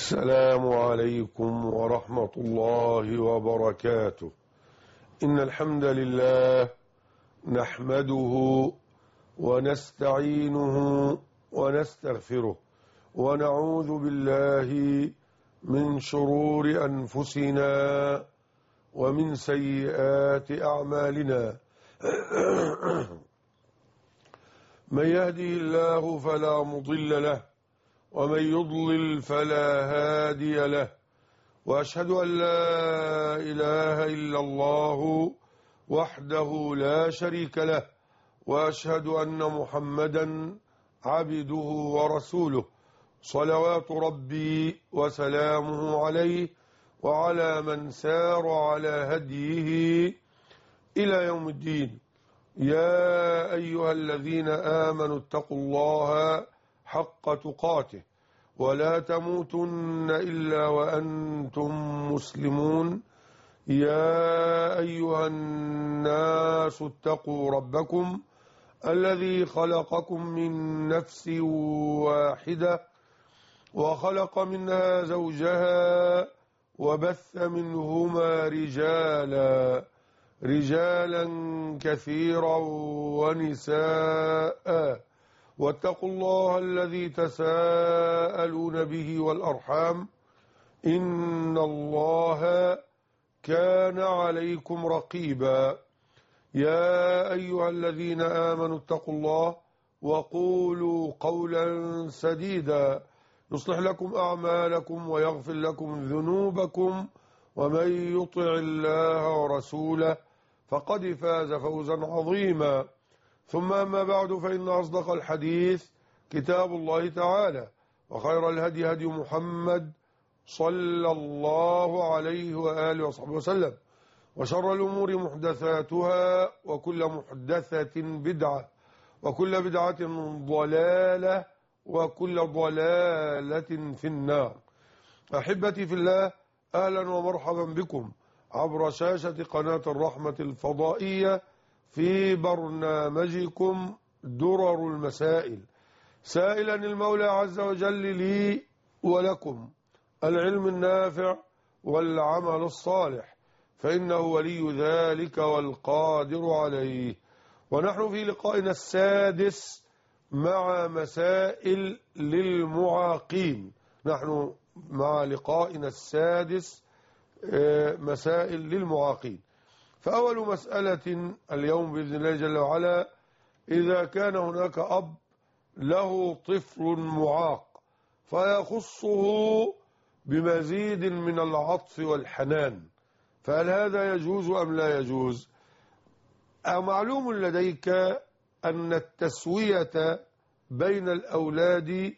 السلام عليكم ورحمة الله وبركاته. إن الحمد لله نحمده ونستعينه ونستغفره ونعوذ بالله من شرور أنفسنا ومن سيئات أعمالنا. من يهدي الله فلا مضل له ومن يضلل فلا هادي له، وأشهد أن لا إله إلا الله وحده لا شريك له، وأشهد أن محمدا عبده ورسوله صلوات ربي وسلامه عليه وعلى من سار على هديه إلى يوم الدين. يا أيها الذين آمنوا اتقوا الله حق تقاته ولا تموتن إلا وأنتم مسلمون. يا أيها الناس اتقوا ربكم الذي خلقكم من نفس واحدة وخلق منها زوجها وبث منهما رجالا كثيرا ونساء، واتقوا الله الذي تساءلون به والأرحام إن الله كان عليكم رقيبا. يا أيها الذين آمنوا اتقوا الله وقولوا قولا سديدا يصلح لكم أعمالكم ويغفر لكم ذنوبكم، ومن يطع الله ورسوله فقد فاز فوزا عظيما. ثم أما بعد، فإن أصدق الحديث كتاب الله تعالى، وخير الهدي هدي محمد صلى الله عليه وآله وصحبه وسلم، وشر الأمور محدثاتها، وكل محدثة بدعة، وكل بدعة ضلالة، وكل ضلالة في النار. أحبتي في الله، أهلا ومرحبا بكم عبر شاشة قناة الرحمة الفضائية في برنامجكم درر المسائل، سائلا المولى عز وجل لي ولكم العلم النافع والعمل الصالح، فإنه ولي ذلك والقادر عليه. ونحن في لقائنا السادس مع مسائل للمعاقين. نحن مع لقائنا السادس مسائل للمعاقين. فأول مسألة اليوم بإذن الله جل وعلا: إذا كان هناك أب له طفل معاق فيخصه بمزيد من العطف والحنان، فهل هذا يجوز أم لا يجوز؟ معلوم لديك أن التسوية بين الأولاد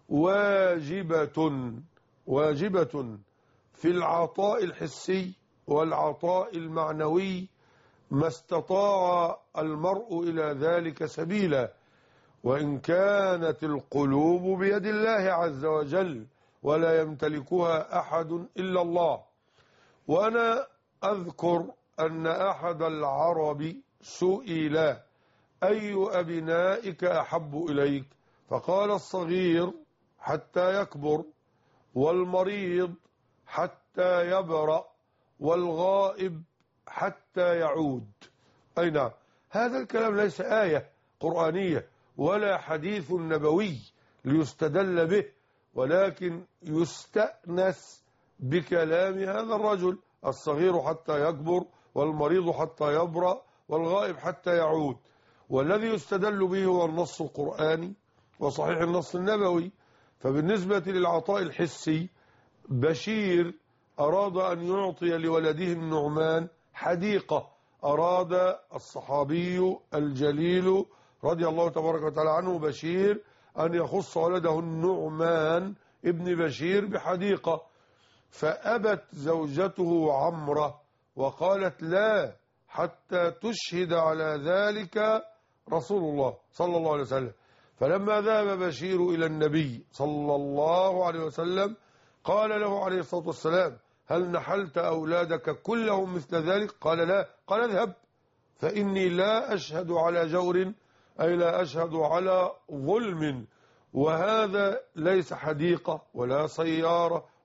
واجبة في العطاء الحسي والعطاء المعنوي ما استطاع المرء إلى ذلك سبيلا، وإن كانت القلوب بيد الله عز وجل ولا يمتلكها أحد إلا الله. وأنا أذكر أن أحد العرب سئل: أي أبنائك أحب إليك؟ فقال: الصغير حتى يكبر، والمريض حتى يبرأ، والغائب حتى يعود. أي نعم، هذا الكلام ليس آية قرآنية ولا حديث نبوي ليستدل به، ولكن يستأنس بكلام هذا الرجل: الصغير حتى يكبر، والمريض حتى يبرأ، والغائب حتى يعود. والذي يستدل به هو النص القرآني وصحيح النص النبوي. فبالنسبة للعطاء الحسي، بشير أراد أن يعطي لولده النعمان حديقة. أراد الصحابي الجليل رضي الله تبارك وتعالى عنه بشير أن يخص ولده النعمان ابن بشير بحديقة، فأبت زوجته عمرة وقالت: لا، حتى تشهد على ذلك رسول الله صلى الله عليه وسلم. فلما ذهب بشير إلى النبي صلى الله عليه وسلم قال له عليه الصلاة والسلام: هل نحلت أولادك كلهم مثل ذلك؟ قال: لا. قال: اذهب، فإني لا أشهد على جور، أي لا أشهد على ظلم، وهذا ليس حديقة ولا سيارة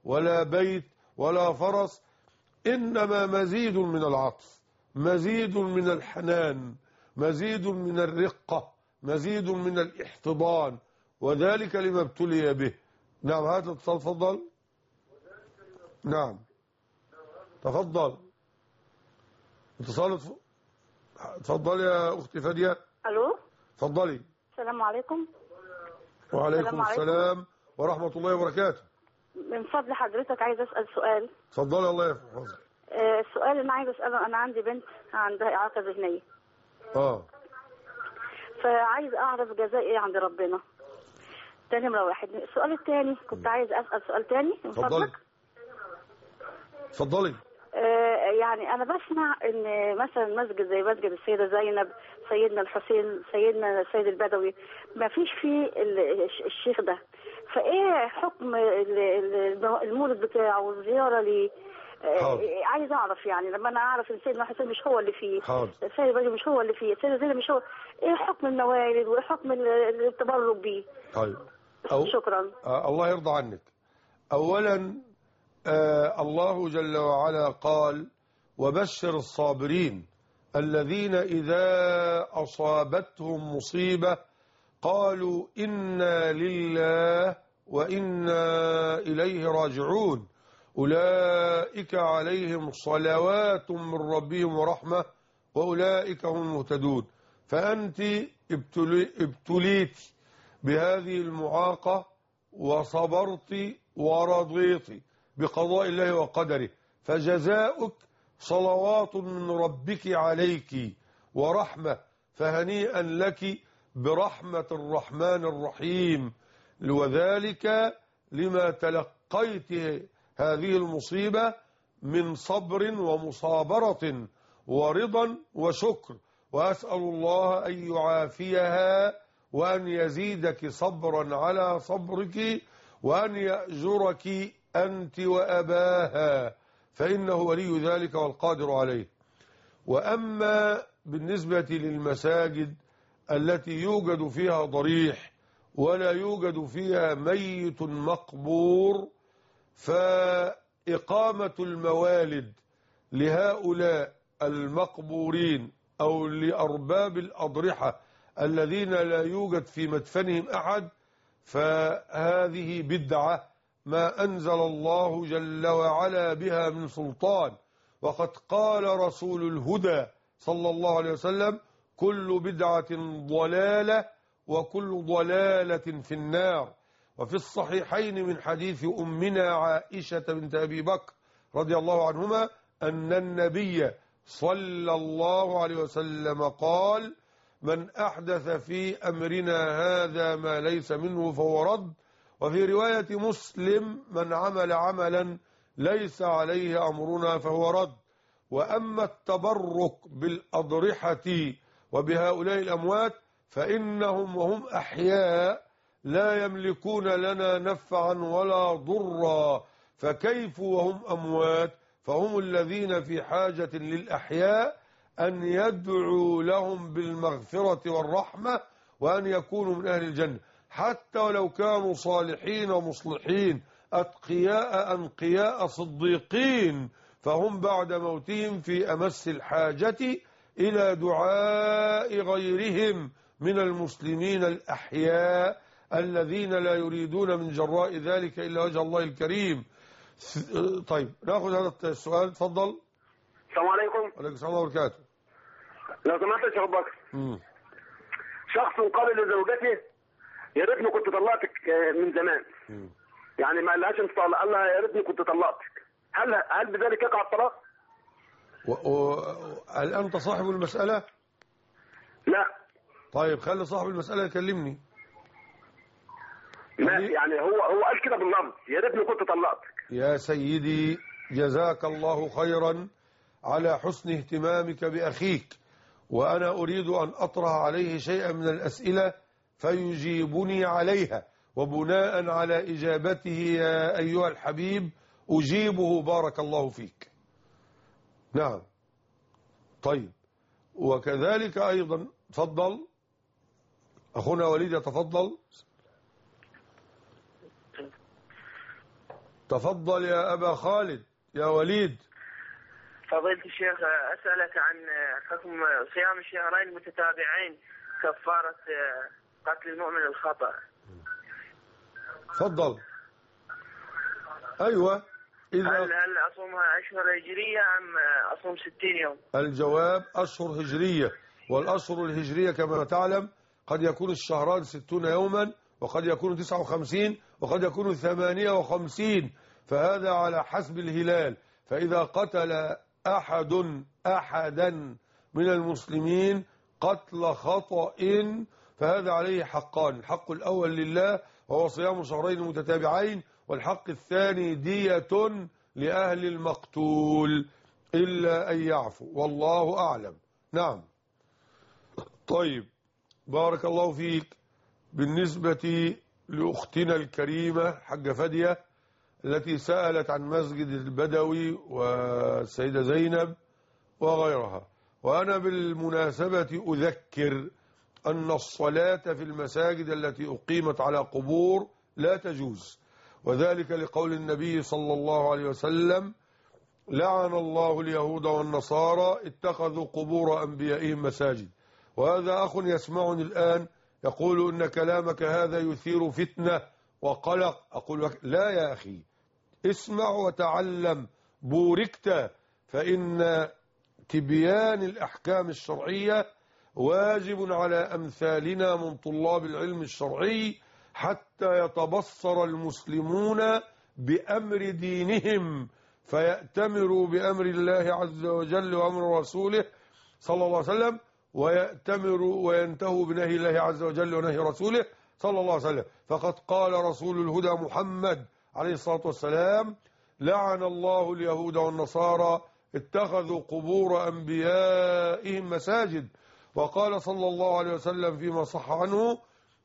ولا بيت ولا فرس، إنما مزيد من العطف، مزيد من الحنان، مزيد من الرقة، مزيد من الاحتضان، وذلك لما ابتلي به. نعم، هذا الاتصال، تفضل. نعم تفضل اتصال، تفضل يا أختي فادية. الو، تفضلي. السلام عليكم. وعليكم السلام ورحمة الله وبركاته. من فضل حضرتك عايز اسال سؤال. تفضلي، الله يحفظك. السؤال اللي انا عايز اساله، انا عندي بنت عندها اعاقه ذهنيه، فعايز اعرف جزاء ايه عند ربنا. ده نمره واحد. السؤال الثاني كنت عايز اسال سؤال ثاني من تفضلي. فضلك. تفضلي. يعني انا بسمع ان مثلا مسجد زي مسجد السيده زينب، سيدنا الحسين، سيدنا السيد البدوي، ما فيش فيه الشيخ ده، فايه حكم المولد بتاعه والزياره ليه؟ عايز اعرف، يعني لما انا اعرف ان سيدنا الحسين مش هو اللي فيه، السيد البدوي مش هو اللي فيه، السيده زينب مش هو، ايه حكم الموالد وايه حكم التبرك بيه؟ طيب شكرا. الله يرضى عنك. اولا الله جل وعلا قال: وبشر الصابرين الذين إذا أصابتهم مصيبة قالوا إنا لله وإنا إليه راجعون أولئك عليهم صلوات من ربهم ورحمة وأولئك هم المهتدون. فأنت ابتليت بهذه المعاقة وصبرت ورضيت بقضاء الله وقدره، فجزاؤك صلوات من ربك عليك ورحمة، فهنيئا لك برحمة الرحمن الرحيم، وذلك لما تلقيت هذه المصيبة من صبر ومصابرة ورضا وشكر، وأسأل الله أن يعافيها وأن يزيدك صبرا على صبرك وأن يأجرك أنت وأباها، فإنه ولي ذلك والقادر عليه. وأما بالنسبة للمساجد التي يوجد فيها ضريح ولا يوجد فيها ميت مقبور، فإقامة الموالد لهؤلاء المقبورين أو لأرباب الأضرحة الذين لا يوجد في مدفنهم أحد، فهذه بدعة ما أنزل الله جل وعلا بها من سلطان. وقد قال رسول الهدى صلى الله عليه وسلم: كل بدعة ضلالة وكل ضلالة في النار. وفي الصحيحين من حديث أمنا عائشة بنت أبي بكر رضي الله عنهما أن النبي صلى الله عليه وسلم قال: من أحدث في أمرنا هذا ما ليس منه فهو رد. وفي رواية مسلم: من عمل عملا ليس عليه أمرنا فهو رد. وأما التبرك بالأضرحة وبهؤلاء الأموات فإنهم وهم أحياء لا يملكون لنا نفعا ولا ضرا، فكيف وهم أموات؟ فهم الذين في حاجة للأحياء أن يدعوا لهم بالمغفرة والرحمة وأن يكونوا من أهل الجنة، حتى ولو كانوا صالحين ومصلحين أتقياء أنقياء صديقين، فهم بعد موتهم في أمس الحاجة إلى دعاء غيرهم من المسلمين الأحياء الذين لا يريدون من جراء ذلك إلا وجه الله الكريم. طيب نأخذ هذا السؤال، تفضل. السلام عليكم. وعليكم السلام ورحمة الله وبركاته. لو سمحت يا شيخ بكر، شخص قال لزوجته: يا ريتني كنت طلقتك من زمان. يعني ما قالهاش انت طلق، قال لها: يا ريتني كنت طلقتك. هل بذلك يقع الطلاق؟ هل أنت صاحب المسألة؟ لا. طيب خلي صاحب المسألة يكلمني. لا يعني هو قال كده باللفظ: يا ريتني كنت طلقتك. يا سيدي جزاك الله خيرا على حسن اهتمامك بأخيك، وأنا أريد أن أطرح عليه شيئا من الأسئلة فيجيبني عليها، وبناء على إجابته يا أيها الحبيب أجيبه بارك الله فيك. نعم. طيب وكذلك أيضا تفضل أخونا وليد، يتفضل. تفضل يا أبا خالد يا وليد. فضيلة الشيخ، أسألك عن حكم صيام الشهرين متتابعين كفارة قتل المؤمن الخطأ. تفضل. أيوة. هل أصومها أشهر هجرية أم أصوم 60 يوم؟ الجواب أشهر هجرية، والأشهر الهجرية كما تعلم قد يكون الشهران 60 يوما، وقد يكون 59، وقد يكون 58، فهذا على حسب الهلال. فإذا قتل أحدا من المسلمين قتل خطأ فهذا عليه حقان: الحق الأول لله وهو صيام شهرين متتابعين، والحق الثاني دية لأهل المقتول إلا أن يعفو، والله أعلم. نعم. طيب، بارك الله فيك. بالنسبة لأختنا الكريمة حاجة فادية التي سألت عن مسجد البدوي والسيدة زينب وغيرها، وأنا بالمناسبة أذكر أن الصلاة في المساجد التي أقيمت على قبور لا تجوز، وذلك لقول النبي صلى الله عليه وسلم: لعن الله اليهود والنصارى اتخذوا قبور أنبيائهم مساجد. وهذا أخ يسمعني الآن يقول إن كلامك هذا يثير فتنة وقلق. أقول لك: لا يا أخي، اسمع وتعلم، بوركت، فإن تبيان الأحكام الشرعية واجب على أمثالنا من طلاب العلم الشرعي حتى يتبصر المسلمون بأمر دينهم فيأتمروا بأمر الله عز وجل وأمر رسوله صلى الله عليه وسلم، ويأتمروا وينتهوا بنهي الله عز وجل ونهي رسوله صلى الله عليه وسلم. فقد قال رسول الهدى محمد عليه الصلاة والسلام: لعن الله اليهود والنصارى اتخذوا قبور أنبيائهم مساجد. وقال صلى الله عليه وسلم فيما صح عنه: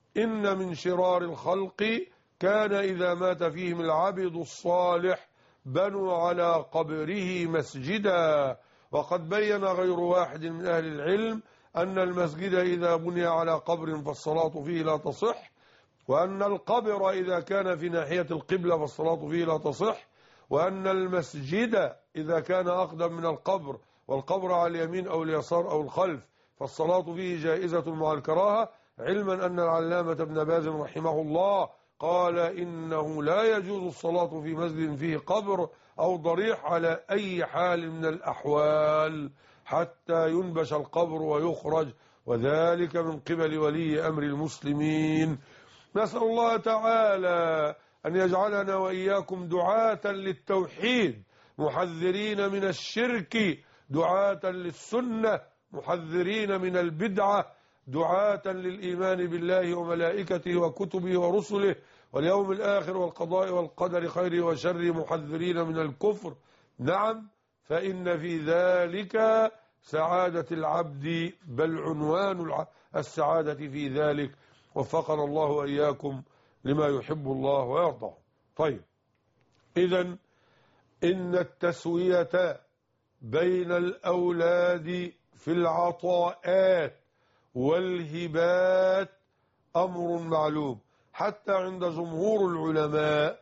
إن من شرار الخلق كان إذا مات فيهم العبد الصالح بنوا على قبره مسجدا. وقد بين غير واحد من أهل العلم أن المسجد إذا بني على قبر فالصلاة فيه لا تصح، وأن القبر إذا كان في ناحية القبلة فالصلاة فيه لا تصح، وأن المسجد إذا كان أقدم من القبر والقبر على اليمين أو اليسار أو الخلف فالصلاة فيه جائزة مع الكراهة، علما أن العلامة ابن باز رحمه الله قال: إنه لا يجوز الصلاة في مسجد فيه قبر أو ضريح على أي حال من الأحوال حتى ينبش القبر ويخرج، وذلك من قبل ولي أمر المسلمين. نسأل الله تعالى أن يجعلنا وإياكم دعاة للتوحيد محذرين من الشرك، دعاة للسنة محذرين من البدعة، دعاة للإيمان بالله وملائكته وكتبه ورسله واليوم الآخر والقضاء والقدر خيره وشره، محذرين من الكفر. نعم، فإن في ذلك سعادة العبد، بل عنوان السعادة في ذلك. وفقنا الله وإياكم لما يحب الله ويرضى. طيب، إذن إن التسوية بين الأولاد في العطاءات والهبات أمر معلوم، حتى عند جمهور العلماء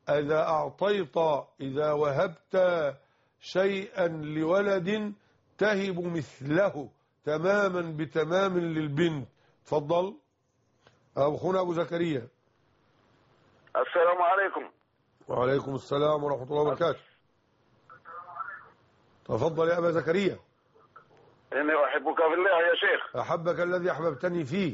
إذا وهبت شيئا لولد تهب مثله تماما بتمام للبنت. تفضل أخونا أبو زكريا. السلام عليكم. وعليكم السلام ورحمة الله وبركاته. تفضل يا أبا زكريا. إني أحبك في الله يا شيخ. أحبك الذي أحببتني فيه.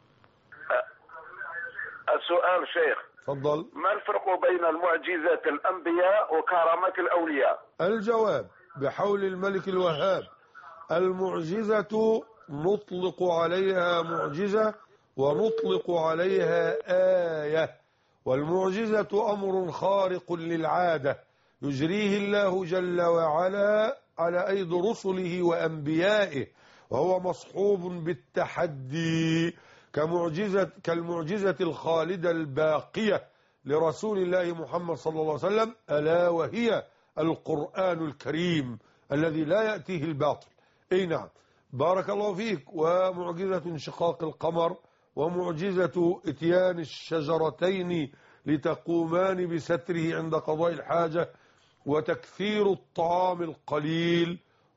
السؤال شيخ. تفضل. ما الفرق بين المعجزة الأنبياء وكرامات الأولياء؟ الجواب: بحول الملك الوهاب، المعجزة نطلق عليها معجزة ونطلق عليها آية، والمعجزة أمر خارق للعادة يجريه الله جل وعلا على أيدي رسله وأنبيائه، وهو مصحوب بالتحدي كالمعجزة الخالدة الباقية لرسول الله محمد صلى الله عليه وسلم، ألا وهي القرآن الكريم الذي لا يأتيه الباطل. أي نعم، بارك الله فيك. ومعجزة انشقاق القمر، ومعجزة اتيان الشجرتين لتقومان بستره عند قضاء الحاجة، وتكثير الطعام القليل،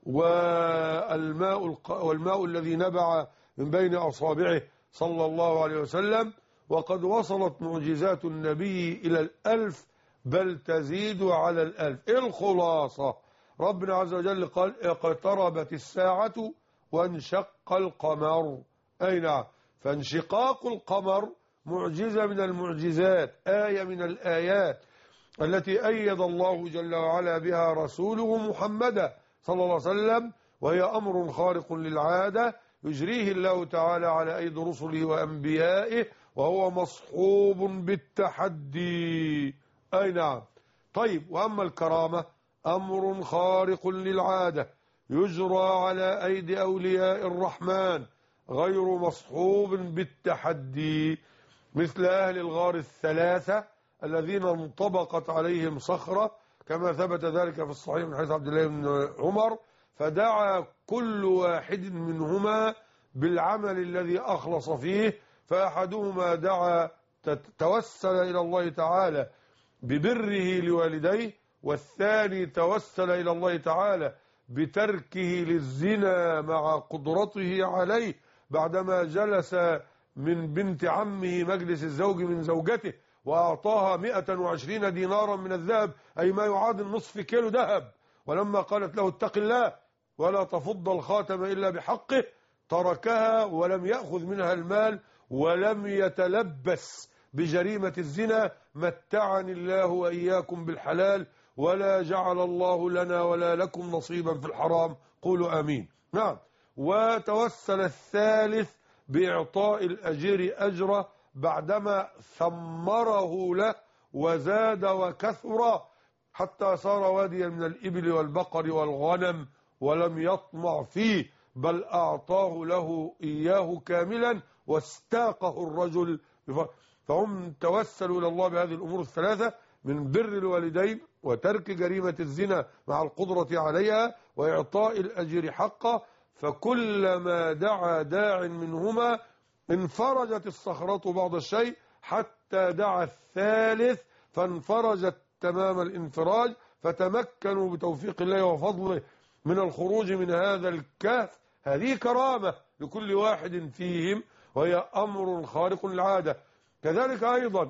والماء الذي نبع من بين أصابعه صلى الله عليه وسلم. وقد وصلت معجزات النبي إلى 1000 بل تزيد على 1000. الخلاصة ربنا عز وجل قال اقتربت الساعة وانشق القمر. أي نعم، فانشقاق القمر معجزة من المعجزات، آية من الآيات التي أيد الله جل وعلا بها رسوله محمدا صلى الله عليه وسلم، وهي أمر خارق للعادة يجريه الله تعالى على أيدي رسله وأنبيائه، وهو مصحوب بالتحدي. أي نعم. طيب، وأما الكرامة أمر خارق للعادة يجرى على أيدي أولياء الرحمن غير مصحوب بالتحدي، مثل أهل الغار الثلاثة الذين انطبقت عليهم صخرة، كما ثبت ذلك في الصحيح من حديث عبد الله بن عمر، فدعا كل واحد منهما بالعمل الذي أخلص فيه. فأحدهما دعا توسل إلى الله تعالى ببره لوالديه، والثاني توسل إلى الله تعالى بتركه للزنا مع قدرته عليه بعدما جلس من بنت عمه مجلس الزوج من زوجته وأعطاها 120 دينارا من الذهب، أي ما يعادل نصف كيلو ذهب، ولما قالت له اتق الله ولا تفض الخاتم إلا بحقه تركها ولم يأخذ منها المال ولم يتلبس بجريمة الزنا. متعني الله وإياكم بالحلال ولا جعل الله لنا ولا لكم نصيبا في الحرام. قولوا آمين. نعم. وتوسل الثالث بإعطاء الأجير أجره بعدما ثمره له وزاد وكثر حتى صار واديا من الإبل والبقر والغنم، ولم يطمع فيه بل أعطاه له إياه كاملا واستاقه الرجل. فهم توسلوا إلى الله بهذه الأمور الثلاثة: من بر الوالدين، وترك جريمة الزنا مع القدرة عليها، وإعطاء الأجر حقه. فكلما دعا داع منهما انفرجت الصخرة بعض الشيء، حتى دعا الثالث فانفرجت تمام الانفراج، فتمكنوا بتوفيق الله وفضله من الخروج من هذا الكهف. هذه كرامة لكل واحد فيهم، وهي أمر خارق للعادة. كذلك أيضا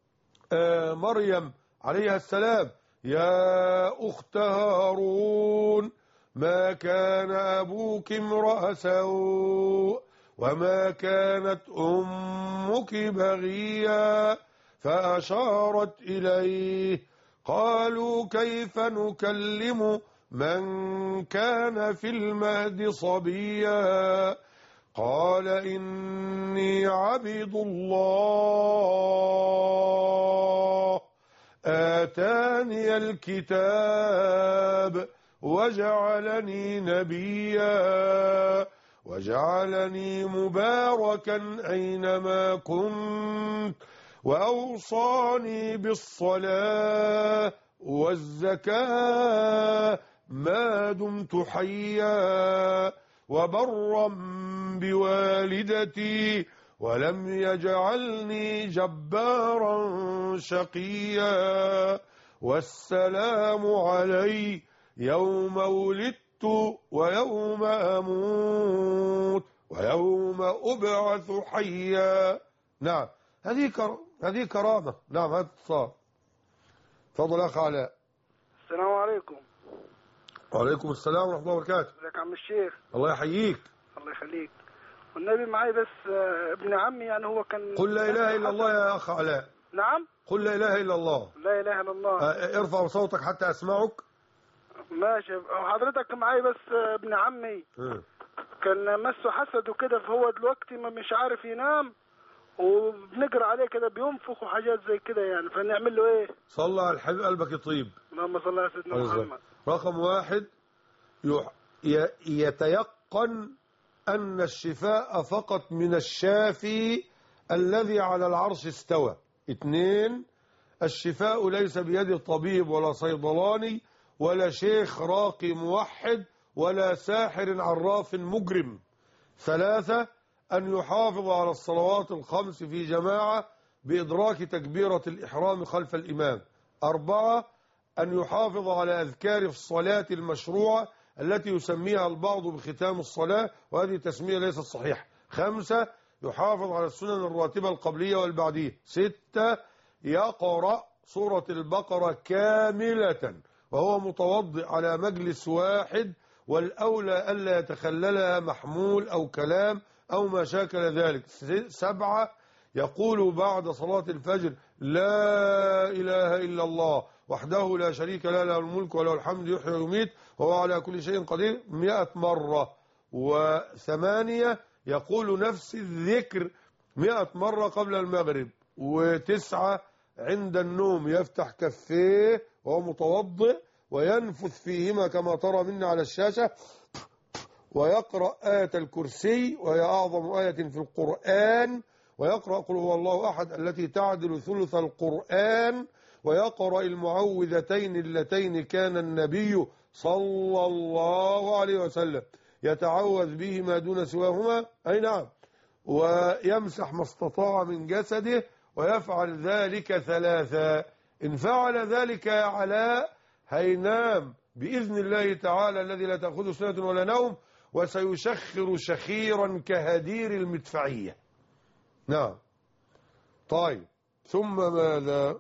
مريم عليها السلام: يا أخت هارون ما كان أبوك امرأ سوء وما كانت أمك بغيا، فأشارت إليه. قالوا كيف نكلم من كان في المهد صبيا؟ قال إني عبد الله آتاني الكتاب وجعلني نبيا وجعلني مباركا أينما كنت وأوصاني بالصلاة والزكاة ما دمت حيا وبرا بوالدتي ولم يجعلني جبارا شقيا، والسلام علي يوم ولدت ويوم أموت ويوم أبعث حيا. نعم، هذه كرامة. نعم، هذا اتصال. تفضل أخ علاء. السلام عليكم. وعليكم السلام ورحمة الله وبركاته. ازيك يا عم الشيخ؟ الله يحييك. الله يخليك. والنبي معي بس ابن عمي، يعني هو كان. قل لا إله إلا الله يا أخ علاء. نعم. قل لا إله إلا الله. لا إله إلا الله. ارفع صوتك حتى أسمعك. ماشي. حضرتك معي بس ابن عمي كان مسه حسد وكده، فهو دلوقتي ما مش عارف ينام، وبنقرا عليه كده بينفخ وحاجات زي كده يعني، فنعمل له ايه؟ صلى على الحبيب قلبك يطيب. اللهم صل على سيدنا محمد. رقم 1: يتيقن أن الشفاء فقط من الشافي الذي على العرش استوى. 2: الشفاء ليس بيد طبيب ولا صيدلاني ولا شيخ راقي موحد ولا ساحر عراف مجرم. 3: أن يحافظ على الصلوات الخمس في جماعة بإدراك تكبيرة الإحرام خلف الإمام. 4 أن يحافظ على أذكار الصلاة المشروعة التي يسميها البعض بختام الصلاة، وهذه تسمية ليست صحيحة. 5 يحافظ على السنن الراتبة القبلية والبعدية. 6 يقرأ سورة البقرة كاملة وهو متوضئ على مجلس واحد، والأولى ألا يتخللها محمول أو كلام أو ما شاكل ذلك. 7 يقول بعد صلاة الفجر لا إله إلا الله وحده لا شريك له، له الملك وله الحمد يحيي ويميت وهو على كل شيء قدير 100 مرة. 8 يقول نفس الذكر 100 مرة قبل المغرب. 9 عند النوم يفتح كفيه وهو متوضئ وينفث فيهما كما ترى منا على الشاشة، ويقرأ آية الكرسي وهي أعظم آية في القرآن، ويقرأ قل هو الله أحد التي تعدل ثلث القرآن، ويقرأ المعوذتين اللتين كان النبي صلى الله عليه وسلم يتعوذ بهما دون سواهما، أي نعم، ويمسح ما استطاع من جسده، ويفعل ذلك 3. إن فعل ذلك يا علاء هينام بإذن الله تعالى الذي لا تأخذه سنة ولا نوم، وسيشخر شخيرا كهدير المدفعية. نعم. طيب، ثم ماذا؟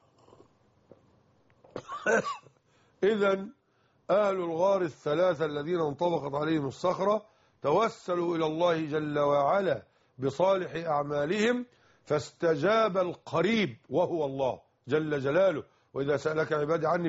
إذن أهل الغار 3 الذين انطبقت عليهم الصخرة توسلوا إلى الله جل وعلا بصالح أعمالهم فاستجاب القريب وهو الله جل جلاله. وإذا سألك عبادي عني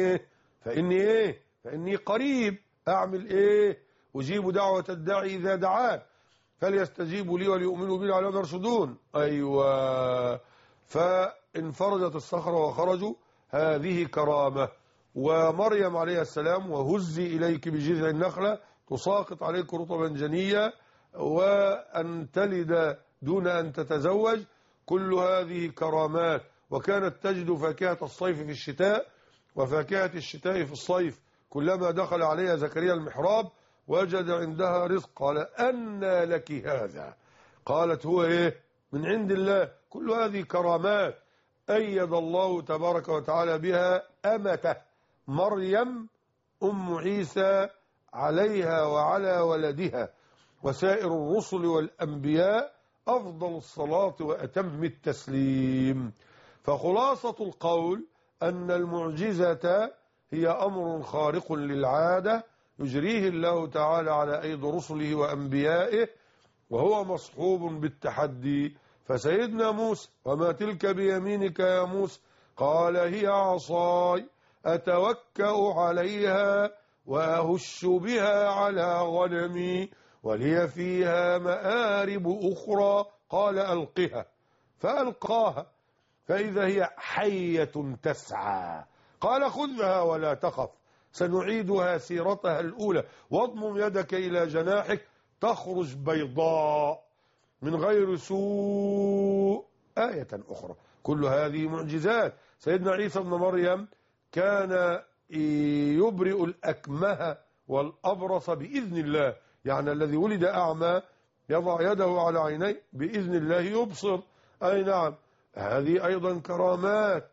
فإني قريب. أعمل إيه؟ أجيب دعوة الداعي إذا دعان فليستجيبوا لي وليؤمنوا بي لعلهم يرشدون. أيوة. فانفرجت الصخرة وخرجوا، هذه كرامة. ومريم عليه السلام وهزي إليك بجذع النخلة تساقط عليك رطبا جنيا، وأن تلد دون أن تتزوج، كل هذه كرامات. وكانت تجد فاكهة الصيف في الشتاء وفاكهة الشتاء في الصيف. كلما دخل عليها زكريا المحراب وجد عندها رزق. قال أنى لك هذا؟ قالت هو إيه؟ من عند الله. كل هذه كرامات أيد الله تبارك وتعالى بها أمته مريم أم عيسى عليها وعلى ولدها وسائر الرسل والأنبياء أفضل الصلاة وأتم التسليم. فخلاصة القول أن المعجزة هي أمر خارق للعادة يجريه الله تعالى على أيدي رسله وأنبيائه، وهو مصحوب بالتحدي. فسيدنا موسى وما تلك بيمينك يا موسى؟ قال هي عصاي أتوكأ عليها وأهش بها على غنمي ولي فيها مآرب أخرى. قال ألقها فألقاها فإذا هي حية تسعى. قال خذها ولا تخف سنعيدها سيرتها الأولى واضمم يدك إلى جناحك تخرج بيضاء من غير سوء. آية أخرى. كل هذه معجزات. سيدنا عيسى ابن مريم كان يبرئ الأكمه والأبرص بإذن الله، يعني الذي ولد أعمى يضع يده على عينيه بإذن الله يبصر. أي نعم. هذه أيضا كرامات،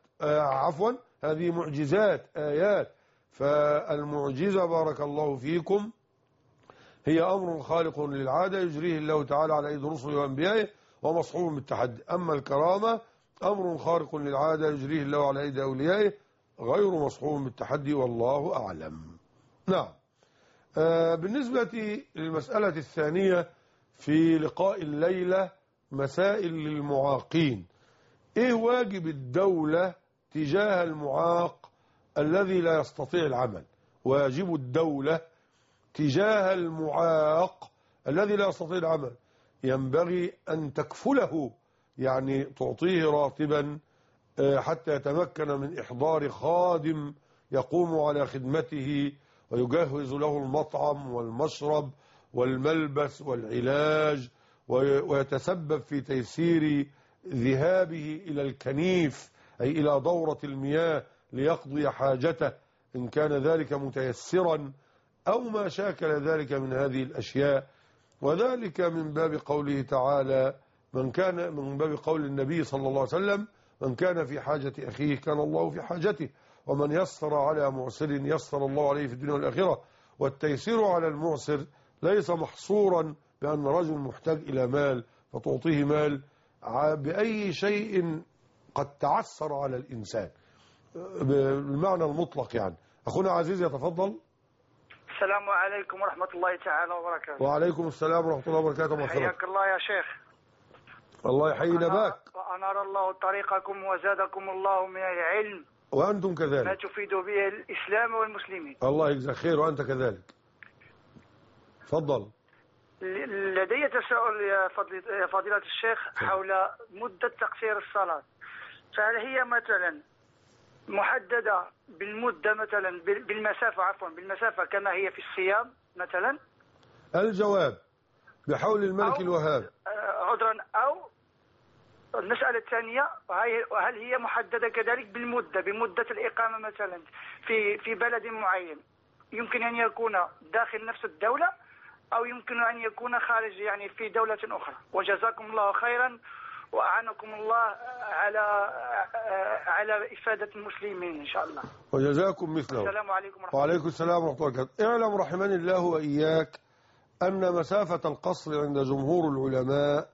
هذه معجزات، آيات. فالمعجزة بارك الله فيكم هي أمر خالق للعادة يجريه الله تعالى على أيدي رسله وأنبيائه ومصحوب بالتحدي. أما الكرامة أمر خارق للعادة يجريه الله على أيدي أوليائه غير مصحوب بالتحدي، والله أعلم. نعم. بالنسبة للمسألة الثانية في لقاء الليلة مسائل للمعاقين. إيه واجب الدولة تجاه المعاق الذي لا يستطيع العمل؟ واجب الدولة تجاه المعاق الذي لا يستطيع العمل ينبغي أن تكفله، يعني تعطيه راتبا حتى يتمكن من إحضار خادم يقوم على خدمته ويجهز له المطعم والمشرب والملبس والعلاج، ويتسبب في تيسير ذهابه إلى الكنيف أي إلى دورة المياه ليقضي حاجته إن كان ذلك متيسرا أو ما شاكل ذلك من هذه الأشياء. وذلك من باب قوله تعالى من كان من باب قول النبي صلى الله عليه وسلم: من كان في حاجة أخيه كان الله في حاجته، ومن يسر على معسر يسر الله عليه في الدنيا والآخرة. والتيسير على المعسر ليس محصورا بأن رجل محتاج إلى مال فتعطيه مال، بأي شيء قد تعسر على الإنسان بالمعنى المطلق. يعني أخونا عزيز يتفضل. السلام عليكم ورحمة الله تعالى وبركاته. وعليكم السلام ورحمة الله وبركاته. حياك الله يا شيخ. الله يحيينا باك. وأنار الله طريقكم وزادكم الله من العلم وأنتم كذلك ما تفيد به الإسلام والمسلمين. الله يجزاك خير وأنت كذلك. تفضل. لدي تساؤل يا فضيلة الشيخ حول مدة تقصير الصلاة، فهل هي مثلا محددة بالمدة مثلا بالمسافة كما هي في الصيام مثلا؟ الجواب بحول الملك الوهاب. عذرا. أو المسألة الثانية، هل هي محددة كذلك بمدة الإقامة مثلا في بلد معين، يمكن أن يكون داخل نفس الدولة أو يمكن أن يكون خارج يعني في دولة أخرى؟ وجزاكم الله خيرا وأعانكم الله على إفادة المسلمين إن شاء الله. وجزاكم مثله. السلام عليكم ورحمة الله. وعليكم السلام ورحمة الله وبركاته. اعلم رحمني الله وإياك أن مسافة القصر عند جمهور العلماء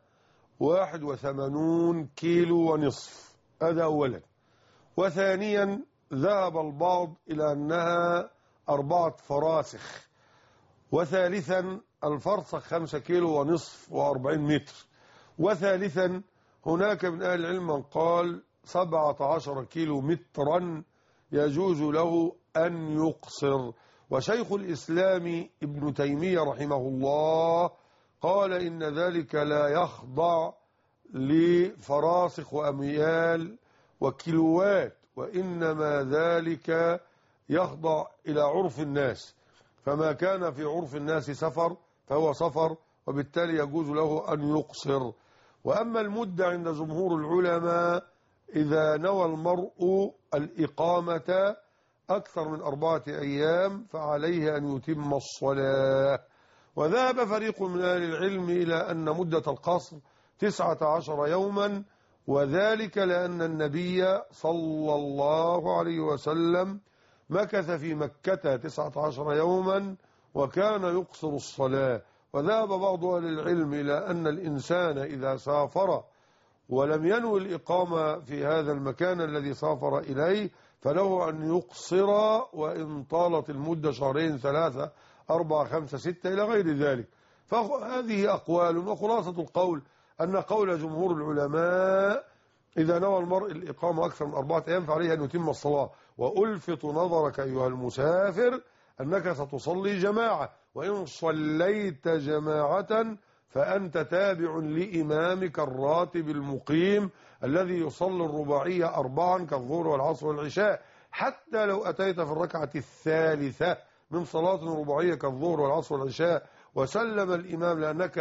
81 كيلو ونصف. هذا أولا. وثانيا ذهب البعض إلى أنها 4 فراسخ. وثالثا الفرسخ 5 كيلو ونصف و40 متر. وثالثا هناك من أهل العلم من قال 17 كيلو مترا يجوز له أن يقصر. وشيخ الإسلام ابن تيمية رحمه الله قال إن ذلك لا يخضع لفراسخ وأميال وكيلوات، وإنما ذلك يخضع إلى عرف الناس، فما كان في عرف الناس سفر فهو سفر، وبالتالي يجوز له أن يقصر. وأما المدة عند جمهور العلماء إذا نوى المرء الإقامة أكثر من 4 أيام فعليه أن يتم الصلاة. وذهب فريق من أهل العلم إلى أن مدة القصر 19 يوما، وذلك لأن النبي صلى الله عليه وسلم مكث في مكة 19 يوما وكان يقصر الصلاة. وذهب بعض أهل العلم إلى أن الإنسان إذا سافر ولم ينوي الإقامة في هذا المكان الذي سافر إليه فله أن يقصر، وإن طالت المدة 2 3 4 5 6 إلى غير ذلك. فهذه أقوال، وخلاصة القول أن قول جمهور العلماء إذا نوى المرء الإقامة أكثر من 4 أيام فعليه أن يتم الصلاة. وألفت نظرك أيها المسافر أنك ستصلي جماعة، وإن صليت جماعة فأنت تابع لإمامك الراتب المقيم الذي يصلي الرباعية 4 كالظهر والعصر والعشاء، حتى لو أتيت في الركعة الثالثة من صلاة رباعية كالظهر والعصر والعشاء وسلم الإمام لأنك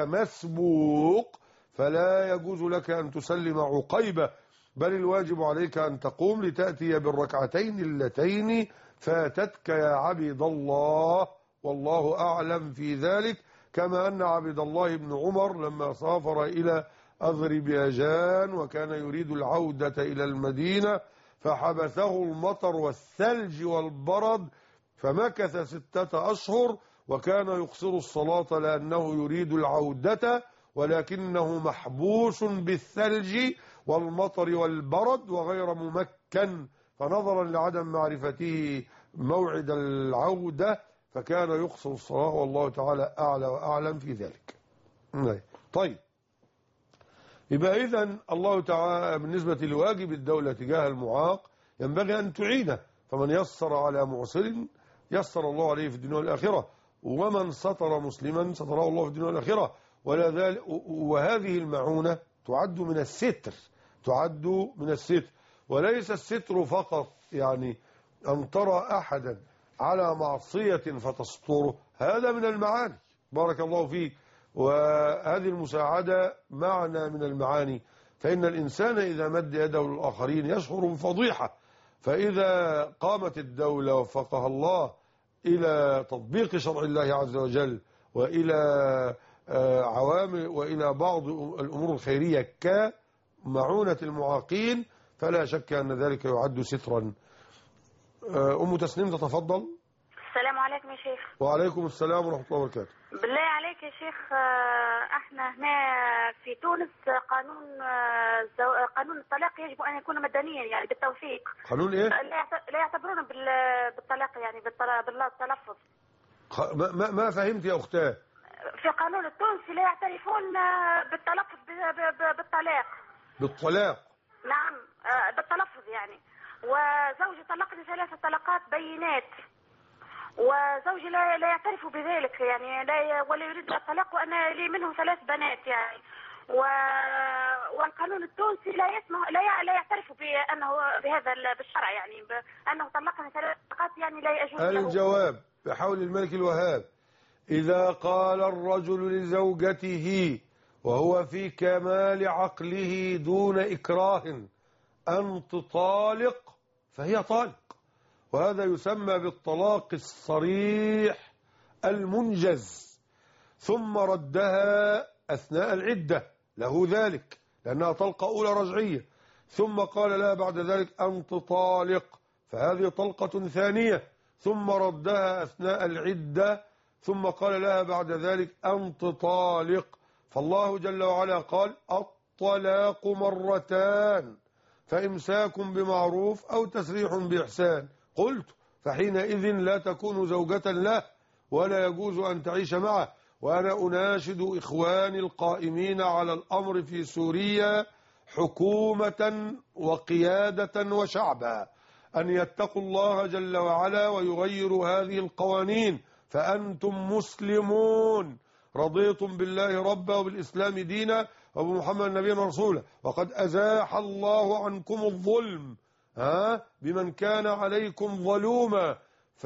مسبوق فلا يجوز لك أن تسلم عقيبة، بل الواجب عليك أن تقوم لتأتي بالركعتين اللتين فاتتك يا عبد الله، والله أعلم في ذلك. كما أن عبد الله بن عمر لما سافر إلى أذربيجان وكان يريد العودة إلى المدينة فحبسه المطر والثلج والبرد فمكث 6 أشهر وكان يقصر الصلاة لأنه يريد العودة، ولكنه محبوس بالثلج والمطر والبرد وغير ممكن، فنظرا لعدم معرفته موعد العودة فكان يقصر الصلاة، والله تعالى أعلى وأعلم في ذلك. طيب، يبقى إذن الله تعالى بالنسبة لواجب الدولة تجاه المعاق ينبغي أن تعينه، فمن يسر على معسر يسر الله عليه في الدنيا والآخرة، ومن ستر مسلما ستره الله في الدنيا والآخرة. وهذه المعونة تعد من الستر، تعد من الستر، وليس الستر فقط يعني أن ترى أحدا على معصية فتستره، هذا من المعاني. بارك الله فيك. وهذه المساعدة معنى من المعاني، فإن الإنسان إذا مد يده للآخرين يشعر بفضيحة، فإذا قامت الدولة وفقها الله إلى تطبيق شرع الله عز وجل وإلى عوامل وإلى بعض الأمور الخيرية كمعونة المعاقين، فلا شك أن ذلك يعد سترا. أم تسنيم تتفضل. السلام عليكم يا شيخ. وعليكم السلام ورحمة الله وبركاته. بالله عليك يا شيخ، احنا هنا في تونس قانون الطلاق يجب ان يكون مدنيا، يعني بالتوثيق. قانون ايه؟ لا يعتبرونه بالطلاق، يعني بالتلفظ. ما فهمت يا اختاه؟ في قانون التونسي لا يعترفون بالتلفظ بالطلاق. بالطلاق؟ نعم، بالتلفظ يعني. وزوجي طلقني 3 طلقات بينات، وزوجي لا يعترف بذلك، يعني ولا يريد الطلاق، وانا لي منه 3 بنات يعني. والقانون التونسي لا يعترف بانه بهذا بالشرع، يعني انه طلقني 3 طلقات، يعني لا يجوز له. الجواب بحول الملك الوهاب: إذا قال الرجل لزوجته وهو في كمال عقله دون إكراه أن تطالق فهي طالق، وهذا يسمى بالطلاق الصريح المنجز، ثم ردها أثناء العدة، له ذلك لأنها طلقة أولى رجعية، ثم قال لها بعد ذلك أن تطالق، فهذه طلقة ثانية، ثم ردها أثناء العدة، ثم قال لها بعد ذلك أن تطالق. فالله جل وعلا قال: الطلاق مرتان فإمساك بمعروف أو تسريح بإحسان. قلت: فحينئذ لا تكون زوجة له ولا يجوز أن تعيش معه. وأنا أناشد إخواني القائمين على الأمر في سوريا حكومة وقيادة وشعبا أن يتقوا الله جل وعلا ويغيروا هذه القوانين، فأنتم مسلمون رضيتم بالله ربا وبالإسلام دينا وبمحمد نبينا ورسولا، وقد أزاح الله عنكم الظلم بمن كان عليكم ظلوما،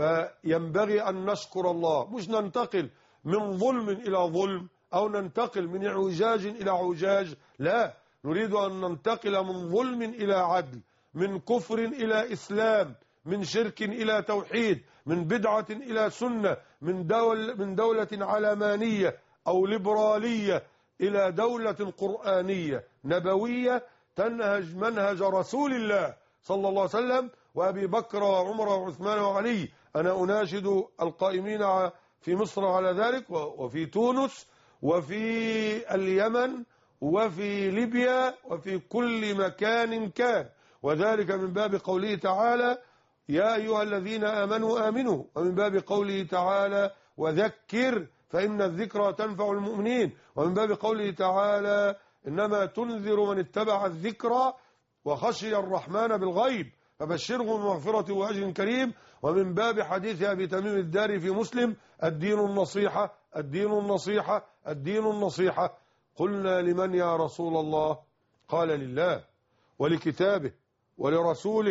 فينبغي أن نشكر الله، مش ننتقل من ظلم إلى ظلم أو ننتقل من اعوجاج إلى اعوجاج، لا، نريد أن ننتقل من ظلم إلى عدل، من كفر إلى إسلام، من شرك إلى توحيد، من بدعة إلى سنة، من دولة علمانية أو ليبرالية إلى دولة قرآنية نبوية تنهج منهج رسول الله صلى الله عليه وسلم وأبي بكر وعمر وعثمان وعلي. أنا أناشد القائمين في مصر على ذلك، وفي تونس وفي اليمن وفي ليبيا وفي كل مكان كان، وذلك من باب قوله تعالى: يا أيها الذين آمنوا آمنوا، ومن باب قوله تعالى: وذكر فإن الذكرى تنفع المؤمنين، ومن باب قوله تعالى: إنما تنذر من اتبع الذكرى وخشي الرحمن بالغيب فبشره بمغفرة وأجر كريم، ومن باب حديث أبي تميم الداري في مسلم: الدين النصيحة الدين النصيحة الدين النصيحة. قلنا: لمن يا رسول الله؟ قال: لله ولكتابه ولرسوله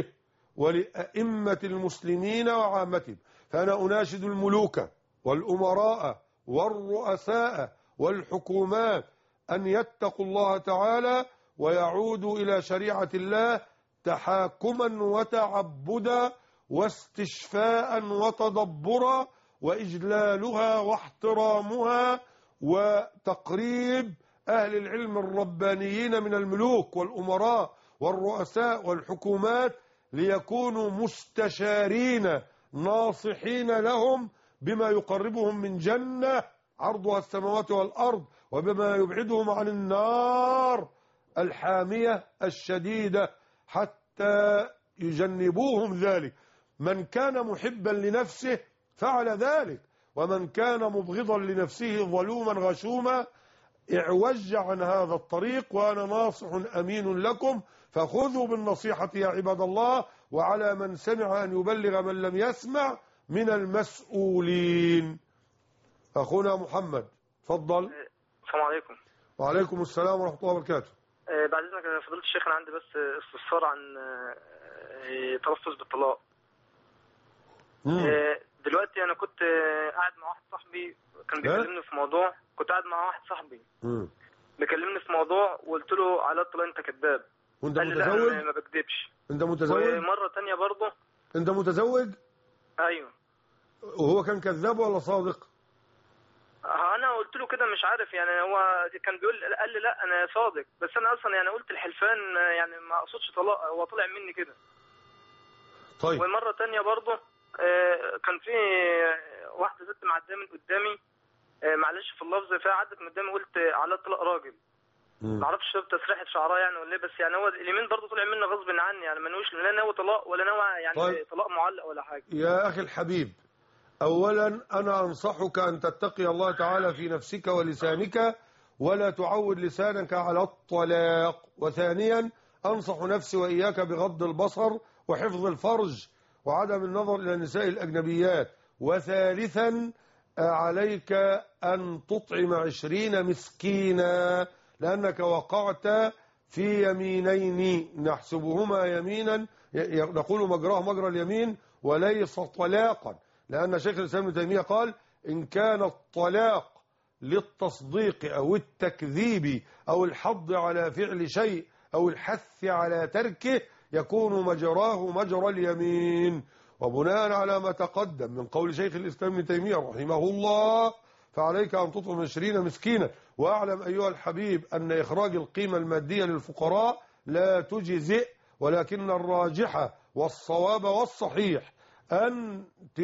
ولأئمة المسلمين وعامتهم. فأنا أناشد الملوك والأمراء والرؤساء والحكومات أن يتقوا الله تعالى ويعودوا إلى شريعة الله تحاكما وتعبدا واستشفاء وتدبرا وإجلالها واحترامها وتقريب أهل العلم الربانيين من الملوك والأمراء والرؤساء والحكومات ليكونوا مستشارين ناصحين لهم بما يقربهم من جنة عرضها السماوات والأرض وبما يبعدهم عن النار الحامية الشديدة حتى يجنبوهم ذلك. من كان محبا لنفسه فعل ذلك، ومن كان مبغضا لنفسه ظلوما غشوما اعوج عن هذا الطريق. وأنا ناصح أمين لكم، فخذوا بالنصيحة يا عباد الله، وعلى من سمع أن يبلغ من لم يسمع من المسؤولين. أخونا محمد تفضل. السلام عليكم. وعليكم السلام ورحمة الله وبركاته. بعد إذنك يا فضيلة الشيخ، أنا عندي بس استفسار عن تلفظ بالطلاق. دلوقتي أنا كنت قاعد مع واحد صاحبي كان بيكلمني في موضوع، بيكلمني في موضوع وقلت له على الطلاق أنت كذاب. وأنت قال لي متزوج؟ لا ما بكذبش. أنت متزوج؟ ومرة تانية برضه. أنت متزوج؟ أيوه. وهو كان كذاب ولا صادق؟ أنا قلت له كده مش عارف يعني، هو كان قال لي لا انا صادق، بس انا اصلا يعني قلت الحلفان يعني ما اقصدش طلاق، هو طلع مني كده. طيب. ومره تانية برضه كان في واحده ست معديه من قدامي، معلش في اللفظ، فيها عدت من قدامي قلت على طلاق راجل. ما اعرفش تسريحه شعرها يعني ولا ايه، بس يعني هو اليمين برضه طلع مني غصب عني، يعني ما نويش لا ناوي طلاق ولا ناوي يعني طيب. طلاق معلق ولا حاجه. يا أخي الحبيب، أولا أنا أنصحك أن تتقي الله تعالى في نفسك ولسانك ولا تعود لسانك على الطلاق. وثانيا أنصح نفسي وإياك بغض البصر وحفظ الفرج وعدم النظر إلى النساء الأجنبيات. وثالثا عليك أن تطعم 20 مسكينا، لأنك وقعت في يمينين نحسبهما يمينا، نقول مجراه مجرى اليمين وليس طلاقا، لأن شيخ الإسلام ابن تيمية قال إن كان الطلاق للتصديق أو التكذيب أو الحض على فعل شيء أو الحث على تركه يكون مجراه مجرى اليمين. وبناء على ما تقدم من قول شيخ الإسلام ابن تيمية رحمه الله فعليك أن تطعم 20 مسكينا. وأعلم أيها الحبيب أن إخراج القيمة المادية للفقراء لا تجزئ، ولكن الراجح والصواب والصحيح أن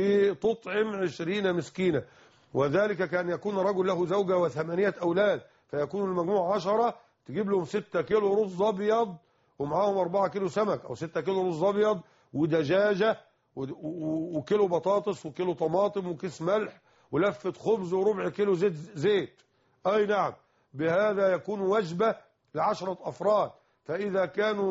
تطعم 20 مسكينا. وذلك كان يكون رجل له زوجة و8 أولاد، فيكون المجموع 10، تجيب لهم 6 كيلو رز أبيض ومعاهم 4 كيلو سمك، أو 6 كيلو رز أبيض ودجاجة وكيلو بطاطس وكيلو طماطم وكيس ملح ولفة خبز وربع كيلو زيت. أي نعم، بهذا يكون وجبة ل10 أفراد. فإذا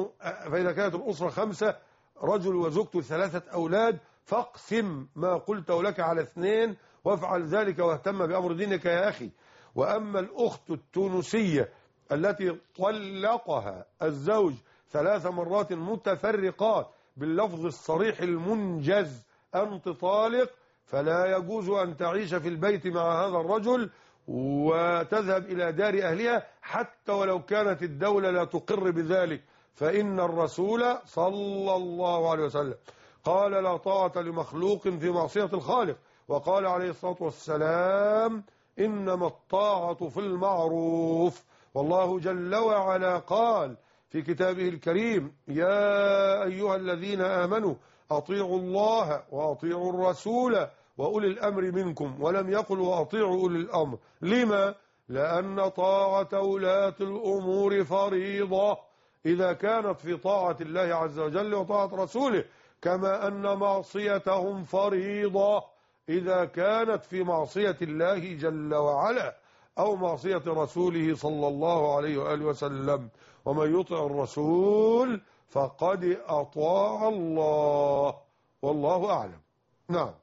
كانت الأسرة 5 رجل وزوجته 3 أولاد فاقسم ما قلته لك على 2 وافعل ذلك واهتم بأمر دينك يا أخي. وأما الأخت التونسية التي طلقها الزوج 3 مرات متفرقات باللفظ الصريح المنجز أنت طالق، فلا يجوز أن تعيش في البيت مع هذا الرجل وتذهب إلى دار أهلها حتى ولو كانت الدولة لا تقر بذلك، فإن الرسول صلى الله عليه وسلم قال لا طاعة لمخلوق في معصية الخالق، وقال عليه الصلاة والسلام إنما الطاعة في المعروف. والله جل وعلا قال في كتابه الكريم يا أيها الذين آمنوا أطيعوا الله وأطيعوا الرسول وأولي الأمر منكم، ولم يقل وأطيعوا أولي الأمر. لما؟ لأن طاعة ولاة الأمور فريضة إذا كانت في طاعة الله عز وجل وطاعة رسوله، كما أن معصيتهم فريضة إذا كانت في معصية الله جل وعلا أو معصية رسوله صلى الله عليه وآله وسلم. ومن يطع الرسول فقد أطاع الله، والله أعلم. نعم.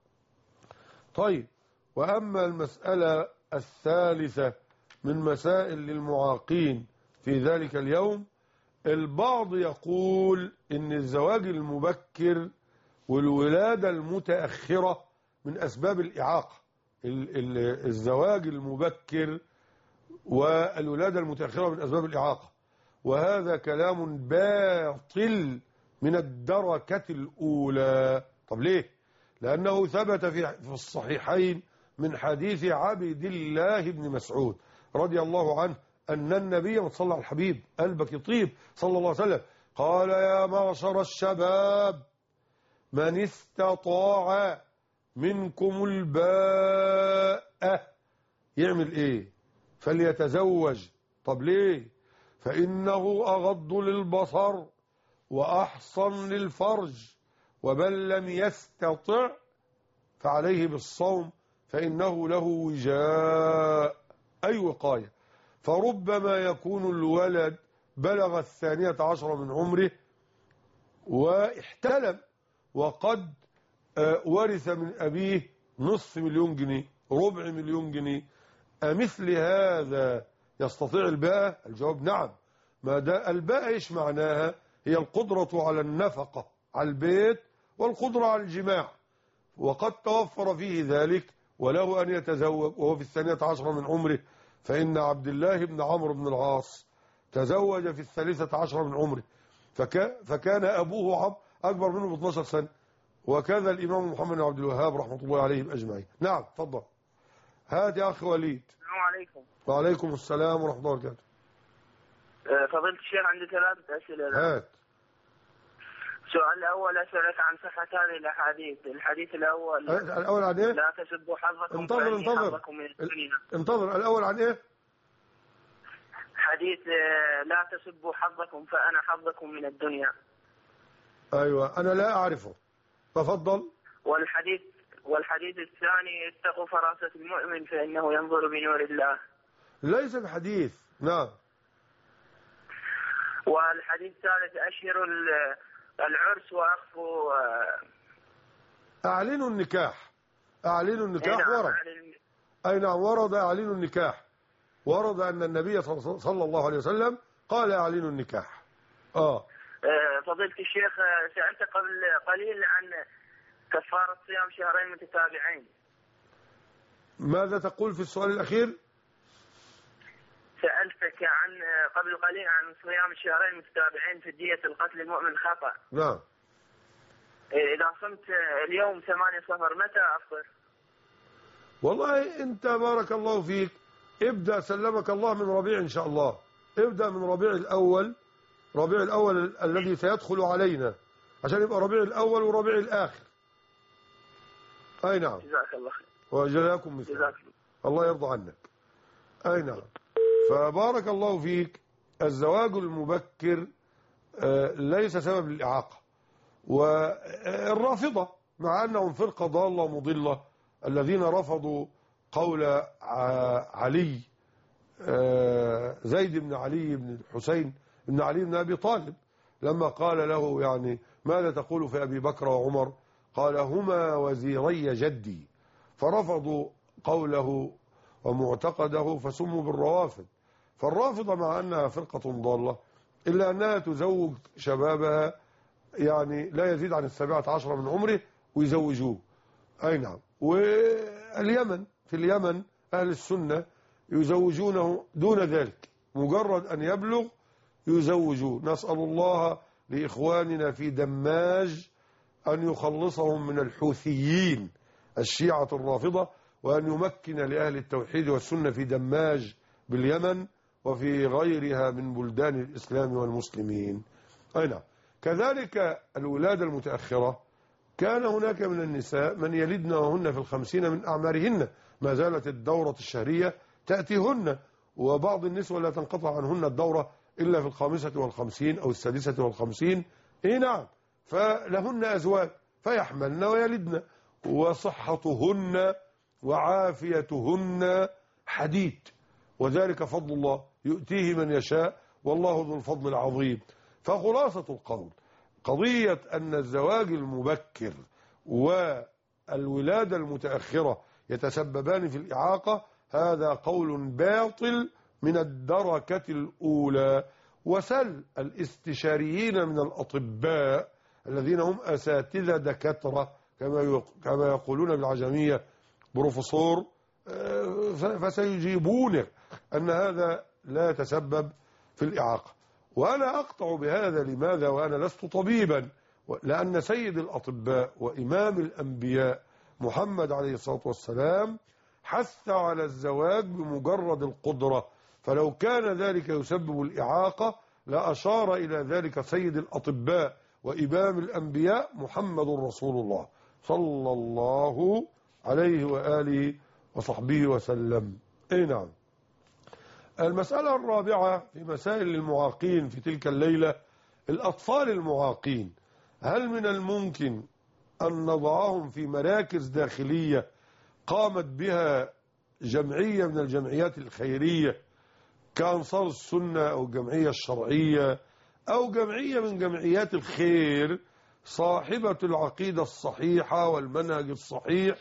طيب، وأما المسألة الثالثة من مسائل للمعاقين في ذلك اليوم، البعض يقول إن الزواج المبكر والولادة المتأخرة من أسباب الإعاقة. الزواج المبكر والولادة المتأخرة من أسباب الإعاقة، وهذا كلام باطل من الدركة الأولى. طب ليه؟ لأنه ثبت في الصحيحين من حديث عبد الله بن مسعود رضي الله عنه أن النبي صلى الله عليه الحبيب قلبك طيب صلى الله عليه وسلم قال يا معشر الشباب من استطاع منكم الباءة يعمل ايه؟ فليتزوج. طب ليه؟ فإنه أغض للبصر وأحصن للفرج، ومن لم يستطع فعليه بالصوم فإنه له وجاء أي وقاية. فربما يكون الولد بلغ 12 من عمره واحتلم وقد ورث من أبيه $500,000 جنيه، $250,000 جنيه، أمثل هذا يستطيع الباءة؟ الجواب نعم. ما ده الباءة إيش معناها؟ هي القدرة على النفقة على البيت والقدرة على الجماع، وقد توفر فيه ذلك وله أن يتزوج وهو في 12 من عمره. فإن عبد الله بن عمرو بن العاص تزوج في 13 من عمره، فكان أبوه أكبر منه ب 12 سنة، وكذا الإمام محمد بن عبد الوهاب رحمة الله عليهم أجمعين. نعم، تفضل. هات يا أخي وليد. عليكم. وعليكم السلام ورحمة الله وبركاته. فضيلة الشيخ عندي 3 أسئلة. هات. السؤال الأول أسألك عن صحة هذه الأحاديث. الحديث الأول عن إيه؟ لا تسبوا حظكم حظكم من الدنيا. انتظر الأول عن إيه؟ حديث لا تسبوا حظكم فأنا حظكم من الدنيا. أيوة أنا لا أعرفه، تفضل. والحديث الثاني اتقوا فراسة المؤمن فإنه ينظر بنور الله. ليس بحديث. نعم. والحديث الثالث أشهروا العرس وأخفوا أعلنوا النكاح. أعلنوا النكاح ورد. أي نعم ورد أعلنوا النكاح. ورد أن النبي صلى الله عليه وسلم قال أعلنوا النكاح. فضيلة الشيخ سألت قبل قليل عن كفارة صيام شهرين متتابعين. ماذا تقول في السؤال الأخير؟ سألتك قبل قليل عن صيام شهرين متتابعين في دية القتل المؤمن خطأ. نعم. إذا صمت اليوم 8 صفر متى أفطر؟ والله أنت بارك الله فيك ابدأ سلمك الله من ربيع إن شاء الله. ابدأ من ربيع الأول الذي سيدخل علينا عشان يبقى ربيع الأول وربيع الآخر. أي نعم. جزاك الله خير. وجزاكم مثل. الله يرضى عنك. أي نعم. فبارك الله فيك الزواج المبكر ليس سبب للإعاقة. والرافضة مع أنهم فرقة ضالة مضلة الذين رفضوا قول علي زيد بن علي بن الحسين بن علي بن أبي طالب لما قال له يعني ماذا تقول في أبي بكر وعمر؟ قال هما وزيري جدي. فرفضوا قوله ومعتقده فسموا بالروافض. فالرافضة مع أنها فرقة ضالة إلا أنها تزوج شبابها يعني لا يزيد عن 17 من عمره ويزوجوه. أي نعم. في اليمن أهل السنة يزوجونه دون ذلك مجرد أن يبلغ يزوجوه. نسأل الله لإخواننا في دماج أن يخلصهم من الحوثيين الشيعة الرافضة وأن يمكن لأهل التوحيد والسنة في دماج باليمن وفي غيرها من بلدان الإسلام والمسلمين. أي نعم. كذلك الولادة المتأخرة كان هناك من النساء من يلدن وهن في 50 من أعمارهن ما زالت الدورة الشهرية تأتيهن وبعض النسوة لا تنقطع عنهن الدورة إلا في 55 أو 56. إيه نعم. فلهن أزواج فيحملن ويلدن وصحتهن وعافيتهن حديد وذلك فضل الله يؤتيه من يشاء والله ذو الفضل العظيم. فخلاصة القول قضية أن الزواج المبكر والولادة المتأخرة يتسببان في الإعاقة هذا قول باطل من الدركة الأولى. وسل الاستشاريين من الأطباء الذين هم أساتذة دكاترة كما يقولون بالعجمية بروفيسور فسيجيبونك أن هذا لا يتسبب في الإعاقة. وأنا أقطع بهذا. لماذا وأنا لست طبيبا؟ لأن سيد الأطباء وإمام الأنبياء محمد عليه الصلاة والسلام حث على الزواج بمجرد القدرة. فلو كان ذلك يسبب الإعاقة لأشار إلى ذلك سيد الأطباء وإمام الأنبياء محمد رسول الله صلى الله عليه وآله وصحبه وسلم. أي نعم. المسألة الرابعة في مسائل المعاقين في تلك الليلة الأطفال المعاقين هل من الممكن أن نضعهم في مراكز داخلية قامت بها جمعية من الجمعيات الخيرية كأنصار السنة أو الجمعية الشرعية أو جمعية من جمعيات الخير صاحبة العقيدة الصحيحة والمنهج الصحيح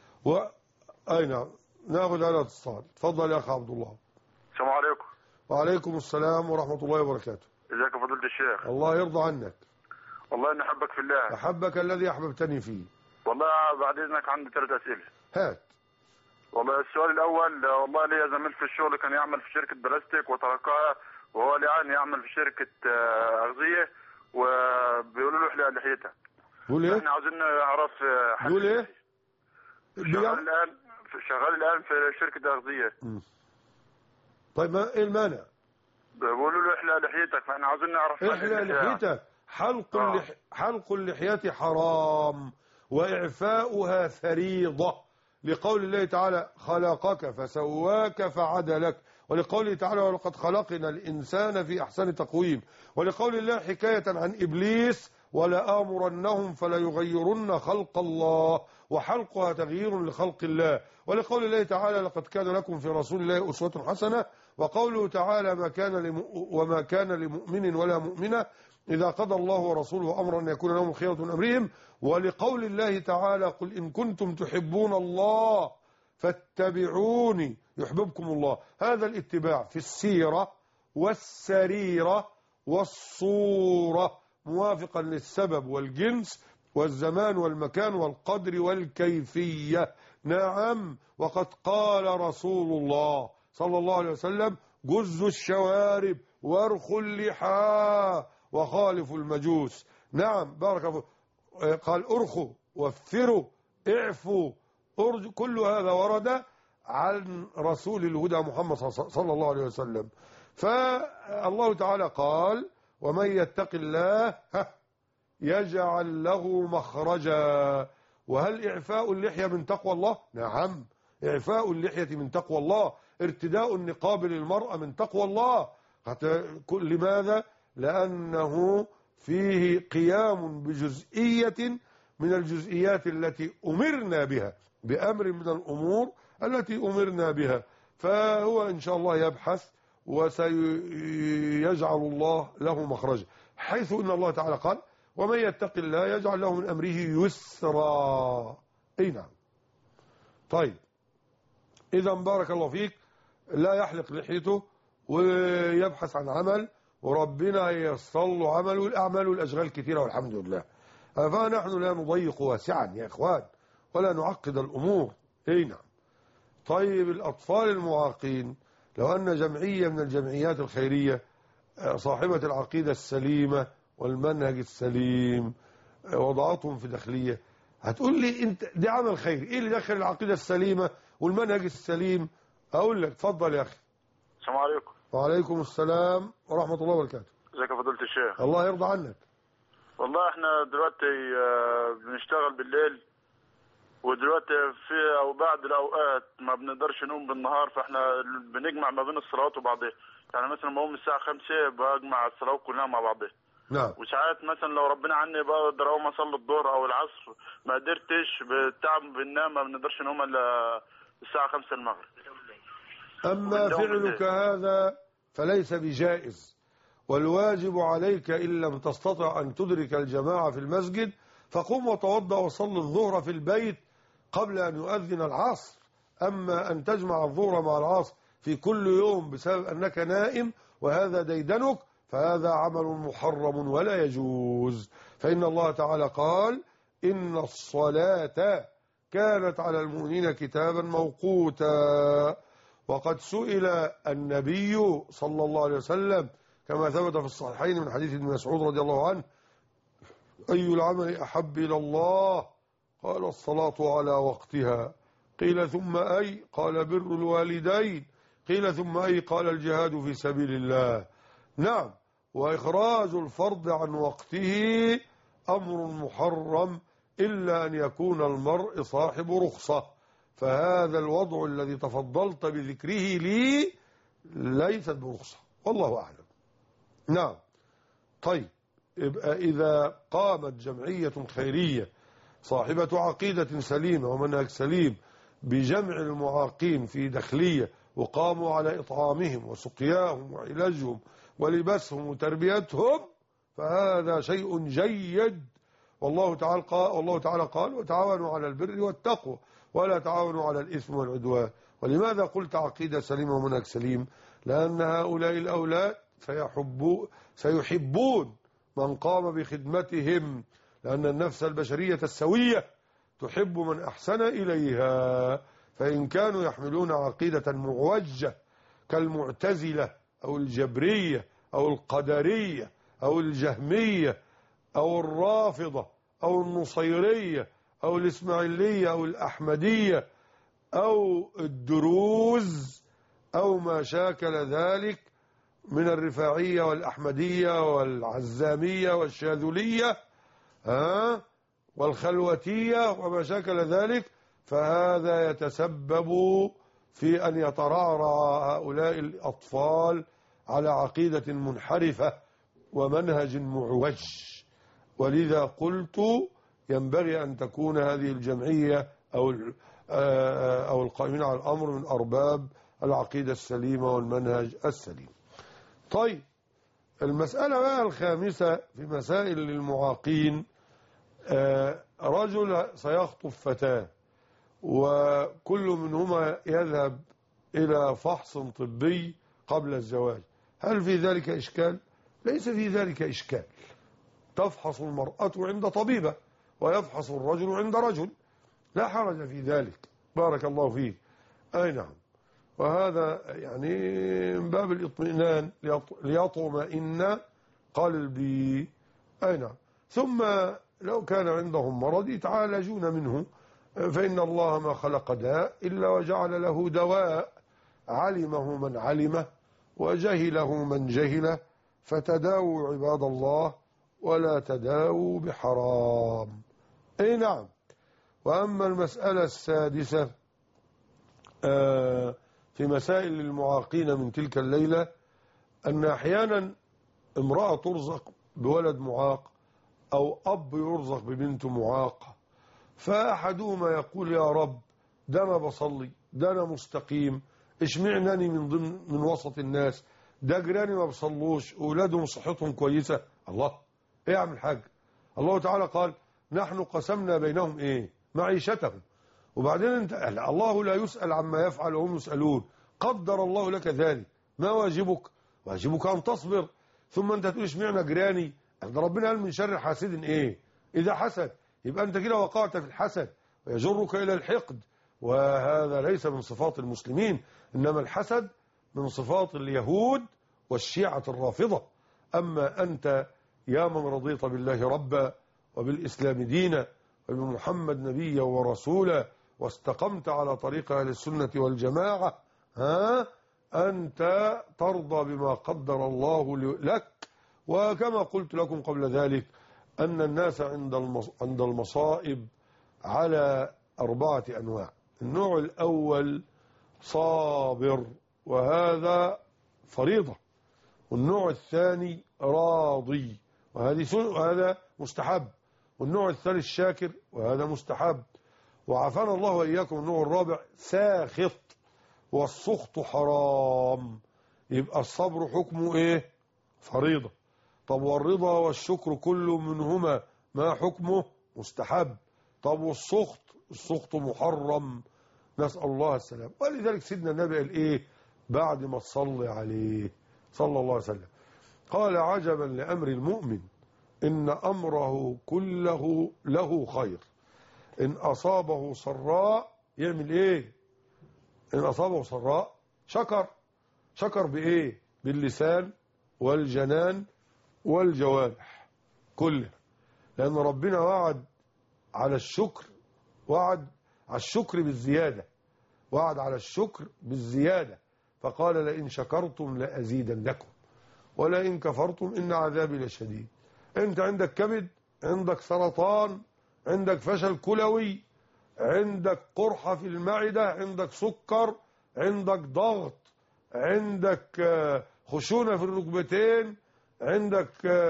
أي نعم. ناخذ على اتصال. تفضل يا أخي عبد الله. السلام عليكم. وعليكم السلام ورحمة الله وبركاته. ازيك يا فضيلة الشيخ؟ الله يرضى عنك. والله اني احبك في الله. احبك الذي احببتني فيه. والله بعد اذنك عندي 3 اسئله. هات. والله السؤال الاول والله لي زميل في الشغل كان يعمل في شركه بلاستيك وتركها وهو الان يعمل في شركه اغذيه وبيقولوا له احلق لحيتك. بيقول ايه؟ احنا عاوزين نعرف بيقول ايه؟ شغال الان في شركه اغذيه. طيب ما ايه المانع؟ بيقولوا له احلى لحيتك، فاحنا عاوزين نعرف احلى لحيتك. حلق اللحية حرام وإعفاؤها فريضة، لقول الله تعالى خلقك فسواك فعدلك، ولقوله تعالى ولقد خلقنا الإنسان في أحسن تقويم، ولقول الله حكاية عن إبليس ولآمرنهم فليغيرن خلق الله، وحلقها تغيير لخلق الله، ولقول الله تعالى لقد كان لكم في رسول الله أسوة حسنة، وقوله تعالى وما كان لمؤمن ولا مؤمنة إذا قضى الله ورسوله أمرا أن يكون لهم خيرة من أمرهم، ولقول الله تعالى قل إن كنتم تحبون الله فاتبعوني يحببكم الله. هذا الاتباع في السيرة والسريرة والصورة موافقا للسبب والجنس والزمان والمكان والقدر والكيفية. نعم، وقد قال رسول الله صلى الله عليه وسلم جزوا الشوارب وارخوا اللحى وخالفوا المجوس. نعم بارك الله. قال ارخوا وفروا اعفوا ارجوا، كل هذا ورد عن رسول الهدى محمد صلى الله عليه وسلم. فالله تعالى قال ومن يتق الله يجعل له مخرجا. وهل إعفاء اللحية من تقوى الله؟ نعم، إعفاء اللحية من تقوى الله، ارتداء النقاب للمرأة من تقوى الله. لماذا؟ لأنه فيه قيام بجزئية من الجزئيات التي أمرنا بها، بأمر من الأمور التي أمرنا بها. فهو إن شاء الله يبحث وسيجعل الله له مخرجا، حيث إن الله تعالى قال ومن يتق الله يجعل له من أمره يسرا. أي نعم. طيب إذا بارك الله فيك لا يحلق لحيته ويبحث عن عمل، وربنا ييسر له عمله. والأعمال والأشغال كثيرة والحمد لله، فنحن لا نضيق واسعا يا إخوان ولا نعقد الأمور. أي نعم. طيب الأطفال المعاقين، لو أن جمعية من الجمعيات الخيرية صاحبة العقيدة السليمة والمنهج السليم وضعتهم في داخلية، هتقول لي انت دي عمل خيري، ايه اللي دخل العقيدة السليمة والمنهج السليم؟ اقول لك اتفضل يا اخي. السلام عليكم. وعليكم السلام ورحمة الله وبركاته. ازيك يا فضيلة الشيخ؟ الله يرضى عنك. والله احنا دلوقتي بنشتغل بالليل، ودلوقتي في او بعض الاوقات ما بنقدرش نقوم بالنهار، فاحنا بنجمع ما بين الصلوات وبعضها. يعني مثلا بقوم الساعة 5 بجمع الصلوات كلها مع بعضها. نعم. وساعات مثلا لو ربنا عني بقدر اقوم اصلي الظهر او العصر، ما قدرتش بالتعب بننام، ما بنقدرش نقوم الا الساعة 5 المغرب. اما فعلك هذا فليس بجائز، والواجب عليك إن لم تستطع أن تدرك الجماعة في المسجد فقم وتوضأ وصل الظهر في البيت قبل أن يؤذن العصر. أما أن تجمع الظهر مع العصر في كل يوم بسبب أنك نائم وهذا ديدنك فهذا عمل محرم ولا يجوز. فإن الله تعالى قال إن الصلاة كانت على المؤمنين كتابا موقوتا. وقد سئل النبي صلى الله عليه وسلم كما ثبت في الصحيحين من حديث ابن مسعود رضي الله عنه أي العمل أحب إلى الله؟ قال الصلاة على وقتها. قيل ثم أي؟ قال بر الوالدين. قيل ثم أي؟ قال الجهاد في سبيل الله. نعم، وإخراج الفرض عن وقته أمر محرم إلا أن يكون المرء صاحب رخصة، فهذا الوضع الذي تفضلت بذكره لي ليست برخصة، والله أعلم. نعم. طيب يبقى إذا قامت جمعية خيرية صاحبة عقيدة سليمة ومنهج سليم بجمع المعاقين في داخلية وقاموا على إطعامهم وسقياهم وعلاجهم ولباسهم وتربيتهم فهذا شيء جيد. والله تعالى قال وتعاونوا على البر والتقوى ولا تعاونوا على الإثم والعدوان. ولماذا قلت عقيدة سليمة ومنهج سليم؟ لأن هؤلاء الأولاد سيحبون من قام بخدمتهم، لأن النفس البشرية السوية تحب من أحسن إليها. فإن كانوا يحملون عقيدة معوجة كالمعتزلة أو الجبرية أو القدرية أو الجهمية أو الرافضة أو النصيرية أو الإسماعيلية أو الأحمدية أو الدروز أو ما شاكل ذلك من الرفاعية والأحمدية والعزامية والشاذلية والخلوتية وما شاكل ذلك، فهذا يتسبب في أن يترعرع هؤلاء الأطفال على عقيدة منحرفة ومنهج معوج. ولذا قلت ينبغي أن تكون هذه الجمعية أو القائمين على الأمر من أرباب العقيدة السليمة والمنهج السليم. طيب، المسألة بقى الخامسة في مسائل للمعاقين، رجل سيخطب فتاة وكل منهما يذهب إلى فحص طبي قبل الزواج، هل في ذلك إشكال؟ ليس في ذلك إشكال. تفحص المرأة عند طبيبة ويفحص الرجل عند رجل، لا حرج في ذلك. بارك الله فيك. أي نعم، وهذا يعني من باب الاطمئنان ليطمئن قلبي. أي نعم. ثم لو كان عندهم مرض يتعالجون منه، فإن الله ما خلق داء إلا وجعل له دواء، علمه من علمه وجهله من جهله، فتداووا عباد الله ولا تداووا بحرام. أي نعم. وأما المسألة السادسة في مسائل المعاقين من تلك الليلة، أن أحيانا امرأة ترزق بولد معاق أو أب يرزق ببنت معاقة، فأحدهما يقول يا رب ده أنا بصلي، ده أنا مستقيم، اشمعناني من وسط الناس، ده جيراني ما بصلوش أولادهم صحتهم كويسة. الله، إيه يا عم الحاج؟ الله تعالى قال نحن قسمنا بينهم إيه؟ معيشتهم. وبعدين انت الله لا يسأل عما يفعل وهم يسألون، قدر الله لك ذلك، ما واجبك؟ واجبك أن تصبر. ثم انت تقول اشمعنى جيراني؟ ده ربنا قال من شر حاسد ايه؟ إذا حسد، يبقى انت كده وقعت في الحسد ويجرك إلى الحقد، وهذا ليس من صفات المسلمين، إنما الحسد من صفات اليهود والشيعة الرافضة. أما أنت يا من رضيت بالله ربا وبالإسلام دينا وبمحمد نبيا ورسولا واستقمت على طريق أهل السنة والجماعة، أنت ترضى بما قدر الله لك. وكما قلت لكم قبل ذلك أن الناس عند المصائب على 4 أنواع. النوع الأول صابر، وهذا فريضة. والنوع الثاني راضي، وهذا مستحب. والنوع الثالث شاكر، وهذا مستحب. وعافانا الله وإياكم النوع الرابع ساخط، والسخط حرام. يبقى الصبر حكمه ايه؟ فريضة. طب والرضا والشكر كل منهما ما حكمه؟ مستحب. طب السخط محرم، نسأل الله السلام. ولذلك سيدنا النبي قال ايه بعد ما تصلي عليه صلى الله عليه وسلم؟ قال عجبا لأمر المؤمن إن أمره كله له خير، إن أصابه سراء يعمل إيه؟ إن أصابه سراء شكر بإيه؟ باللسان والجنان والجوارح كلها، لأن ربنا وعد على الشكر، وعد على الشكر بالزيادة، وعد على الشكر بالزيادة، فقال لئن شكرتم لأزيدنكم ولئن كفرتم إن عذابي لشديد. أنت عندك كبد، عندك سرطان، عندك فشل كلوي، عندك قرحة في المعدة، عندك سكر، عندك ضغط، عندك خشونة في الركبتين، عندك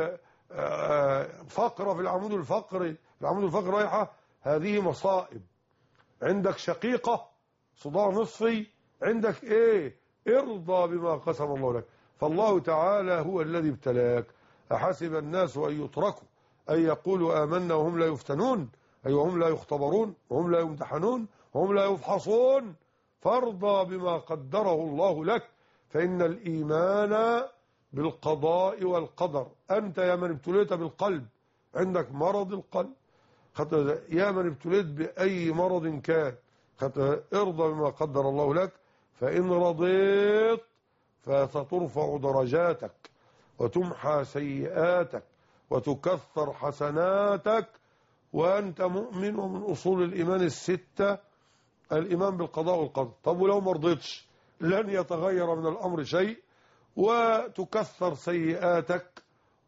فقرة في العمود الفقري، رايحة، هذه مصائب. عندك شقيقة، صداع نصفي، عندك ايه؟ ارضى بما قسم الله لك. فالله تعالى هو الذي ابتلاك. أحسب الناس أن يتركوا أن يقولوا آمنا وهم لا يفتنون، أي وهم لا يختبرون وهم لا يمتحنون وهم لا يفحصون. فارضى بما قدره الله لك، فإن الإيمان بالقضاء والقدر. أنت يا من ابتليت بالقلب، عندك مرض القلب، يا من ابتليت بأي مرض كان، ارضى بما قدر الله لك، فإن رضيت فسترفع درجاتك وتمحى سيئاتك وتكثر حسناتك، وأنت مؤمن. ومن أصول الإيمان 6 الإيمان بالقضاء والقدر. طب ولو ما رضيتش، لن يتغير من الأمر شيء، وتكثر سيئاتك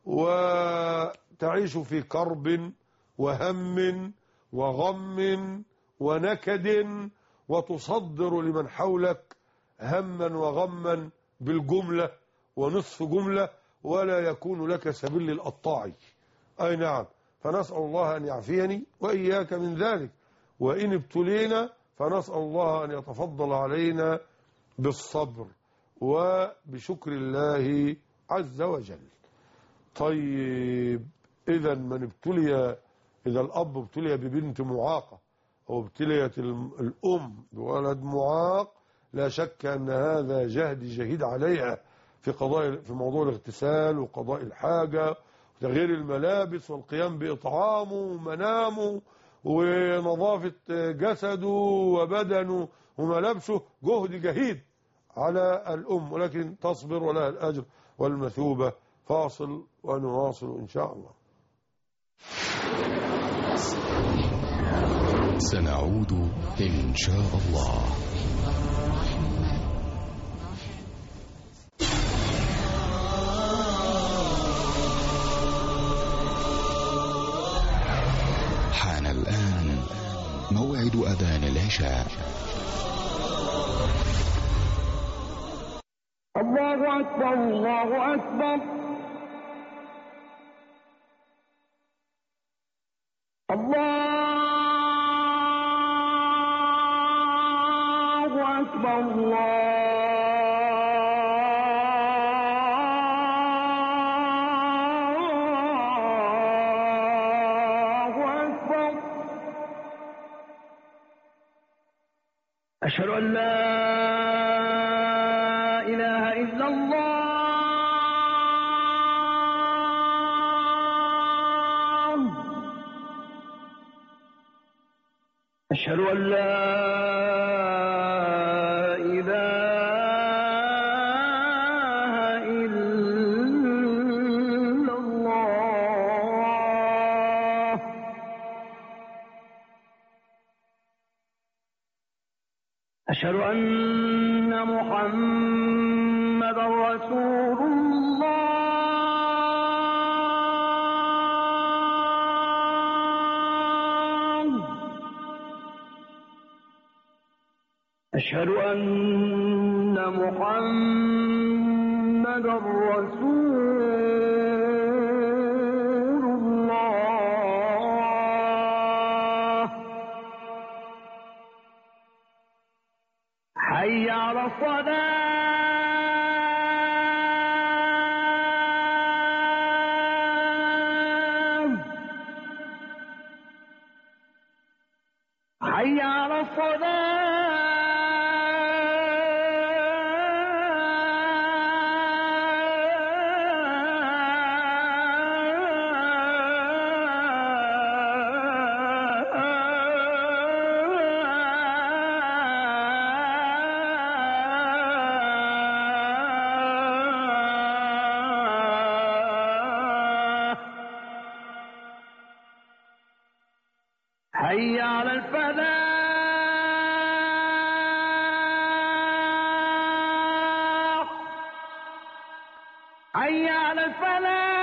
وتعيش في كرب وهم وغم ونكد، وتصدر لمن حولك هما وغما بالجملة ونصف جملة، ولا يكون لك سبيل للقطاع. أي نعم. فنسأل الله أن يعفيني وإياك من ذلك، وإن ابتلينا فنسأل الله أن يتفضل علينا بالصبر وبشكر الله عز وجل. طيب، إذا من ابتلي، إذا الأب ابتلي ببنت معاقة أو ابتليت الأم بولد معاق، لا شك أن هذا جهد عليها في موضوع الاغتسال وقضاء الحاجة وتغيير الملابس والقيام بإطعامه ومنامه ونظافة جسده وبدنه وملابسه، جهد على الأم، ولكن تصبر ولها الأجر والمثوبة. فاصل ونواصل إن شاء الله. سنعود إن شاء الله. حان الآن موعد أذان العشاء. الله أكبر الله أكبر. الله أكبر الله أكبر. أشهد أن لا إله إلا الله. أشهد أن لا إله إلا الله. أشهد أن محمدا رسول الله. أشهد أن محمدا رسول الله. حي على الصلاة. حي على الصلاة. حي على الفلاح. حي على الفلاح.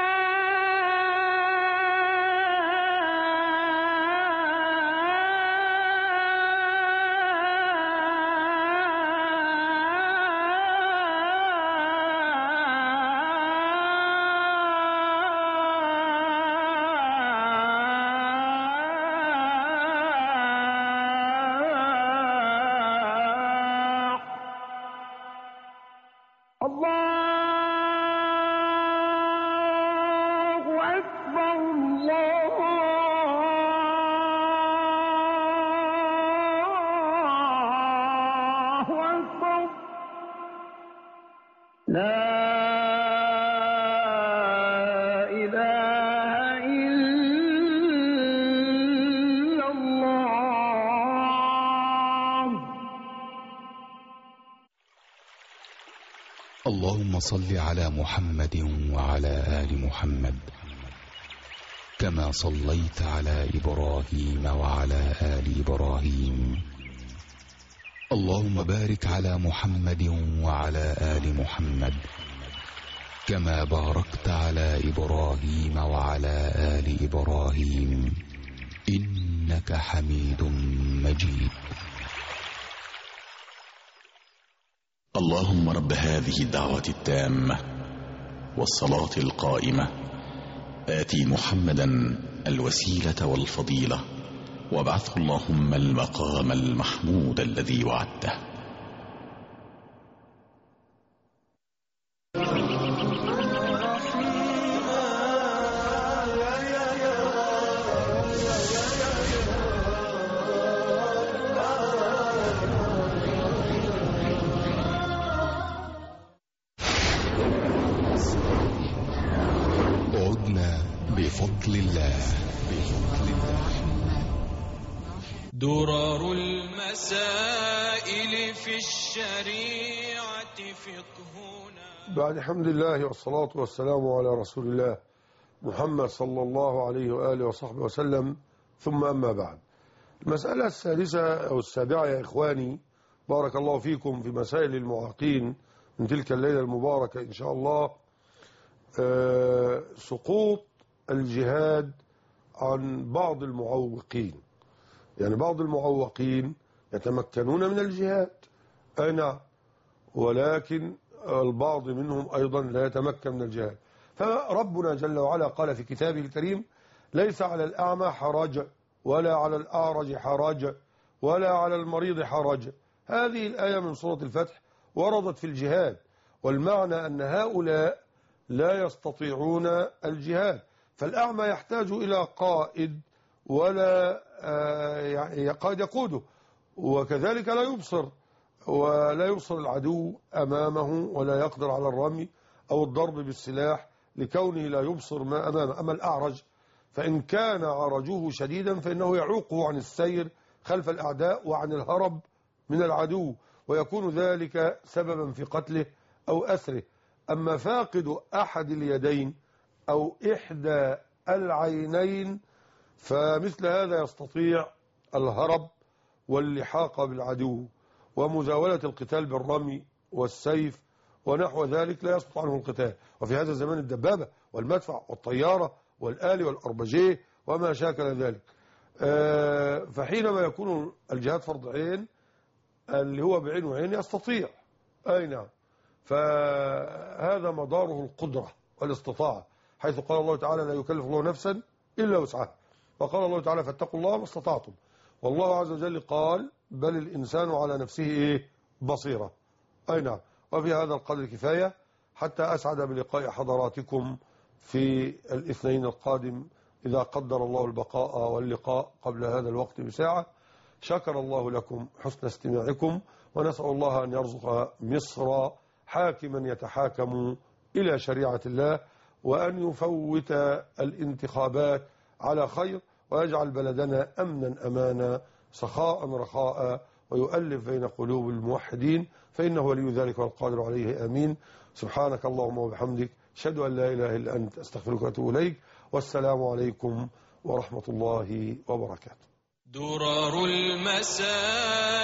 اللهم صل على محمد وعلى آل محمد كما صليت على إبراهيم وعلى آل إبراهيم اللهم بارك على محمد وعلى آل محمد كما باركت على إبراهيم وعلى آل إبراهيم إنك حميد مجيد. اللهم رب هذه الدعوة التامة والصلاة القائمة آتي محمدا الوسيلة والفضيلة وابعثه اللهم المقام المحمود الذي وعدته. عدنا بفضل الله. درر المسائل في الشريعة فقهنا. بعد حمد الله والصلاة والسلام على رسول الله محمد صلى الله عليه وآله وصحبه وسلم، ثم أما بعد. المسألة السادسة أو السابعة يا إخواني، بارك الله فيكم، في مسائل المعاقين من تلك الليلة المباركة إن شاء الله، سقوط الجهاد عن بعض المعوقين. يعني بعض المعوقين يتمكنون من الجهاد، أي نعم، ولكن البعض منهم أيضا لا يتمكن من الجهاد. فربنا جل وعلا قال في كتابه الكريم: ليس على الأعمى حرج ولا على الأعرج حرج ولا على المريض حرج. هذه الآية من سورة الفتح وردت في الجهاد، والمعنى أن هؤلاء لا يستطيعون الجهاد. فالأعمى يحتاج إلى قائد ولا يعني قائد يقوده، وكذلك لا يبصر العدو أمامه، ولا يقدر على الرمي أو الضرب بالسلاح لكونه لا يبصر ما أمامه. أما الأعرج فإن كان عرجه شديدا فإنه يعوقه عن السير خلف الأعداء وعن الهرب من العدو، ويكون ذلك سببا في قتله أو أسره. أما فاقد أحد اليدين أو إحدى العينين فمثل هذا يستطيع الهرب واللحاق بالعدو ومزاولة القتال بالرمي والسيف ونحو ذلك، لا يسقط عنه القتال. وفي هذا الزمان الدبابة والمدفع والطيارة والآلي والأربجيه وما شاكل ذلك. فحينما يكون الجهاد فرض عين، اللي هو بعين وعين يستطيع، أي نعم، فهذا مداره القدرة والاستطاعة، حيث قال الله تعالى: لا يكلف الله نفسا إلا وسعها. وقال الله تعالى: فاتقوا الله ما استطعتم. والله عز وجل قال: بل الإنسان على نفسه بصيرة. أي نعم. وفي هذا القدر كفاية، حتى أسعد بلقاء حضراتكم في الاثنين القادم إذا قدر الله البقاء واللقاء قبل هذا الوقت بساعة. شكر الله لكم حسن استماعكم، ونسأل الله أن يرزق مصر حاكما يتحاكم إلى شريعة الله، وأن يفوت الانتخابات على خير، ويجعل بلدنا أمنا أمانا سخاء رخاء، ويؤلف بين قلوب الموحدين، فإنه ولي ذلك والقادر عليه. آمين. سبحانك اللهم وبحمدك، أشهد أن لا إله إلا أنت، أستغفرك وأتوب إليك، والسلام عليكم ورحمة الله وبركاته. درر المسائل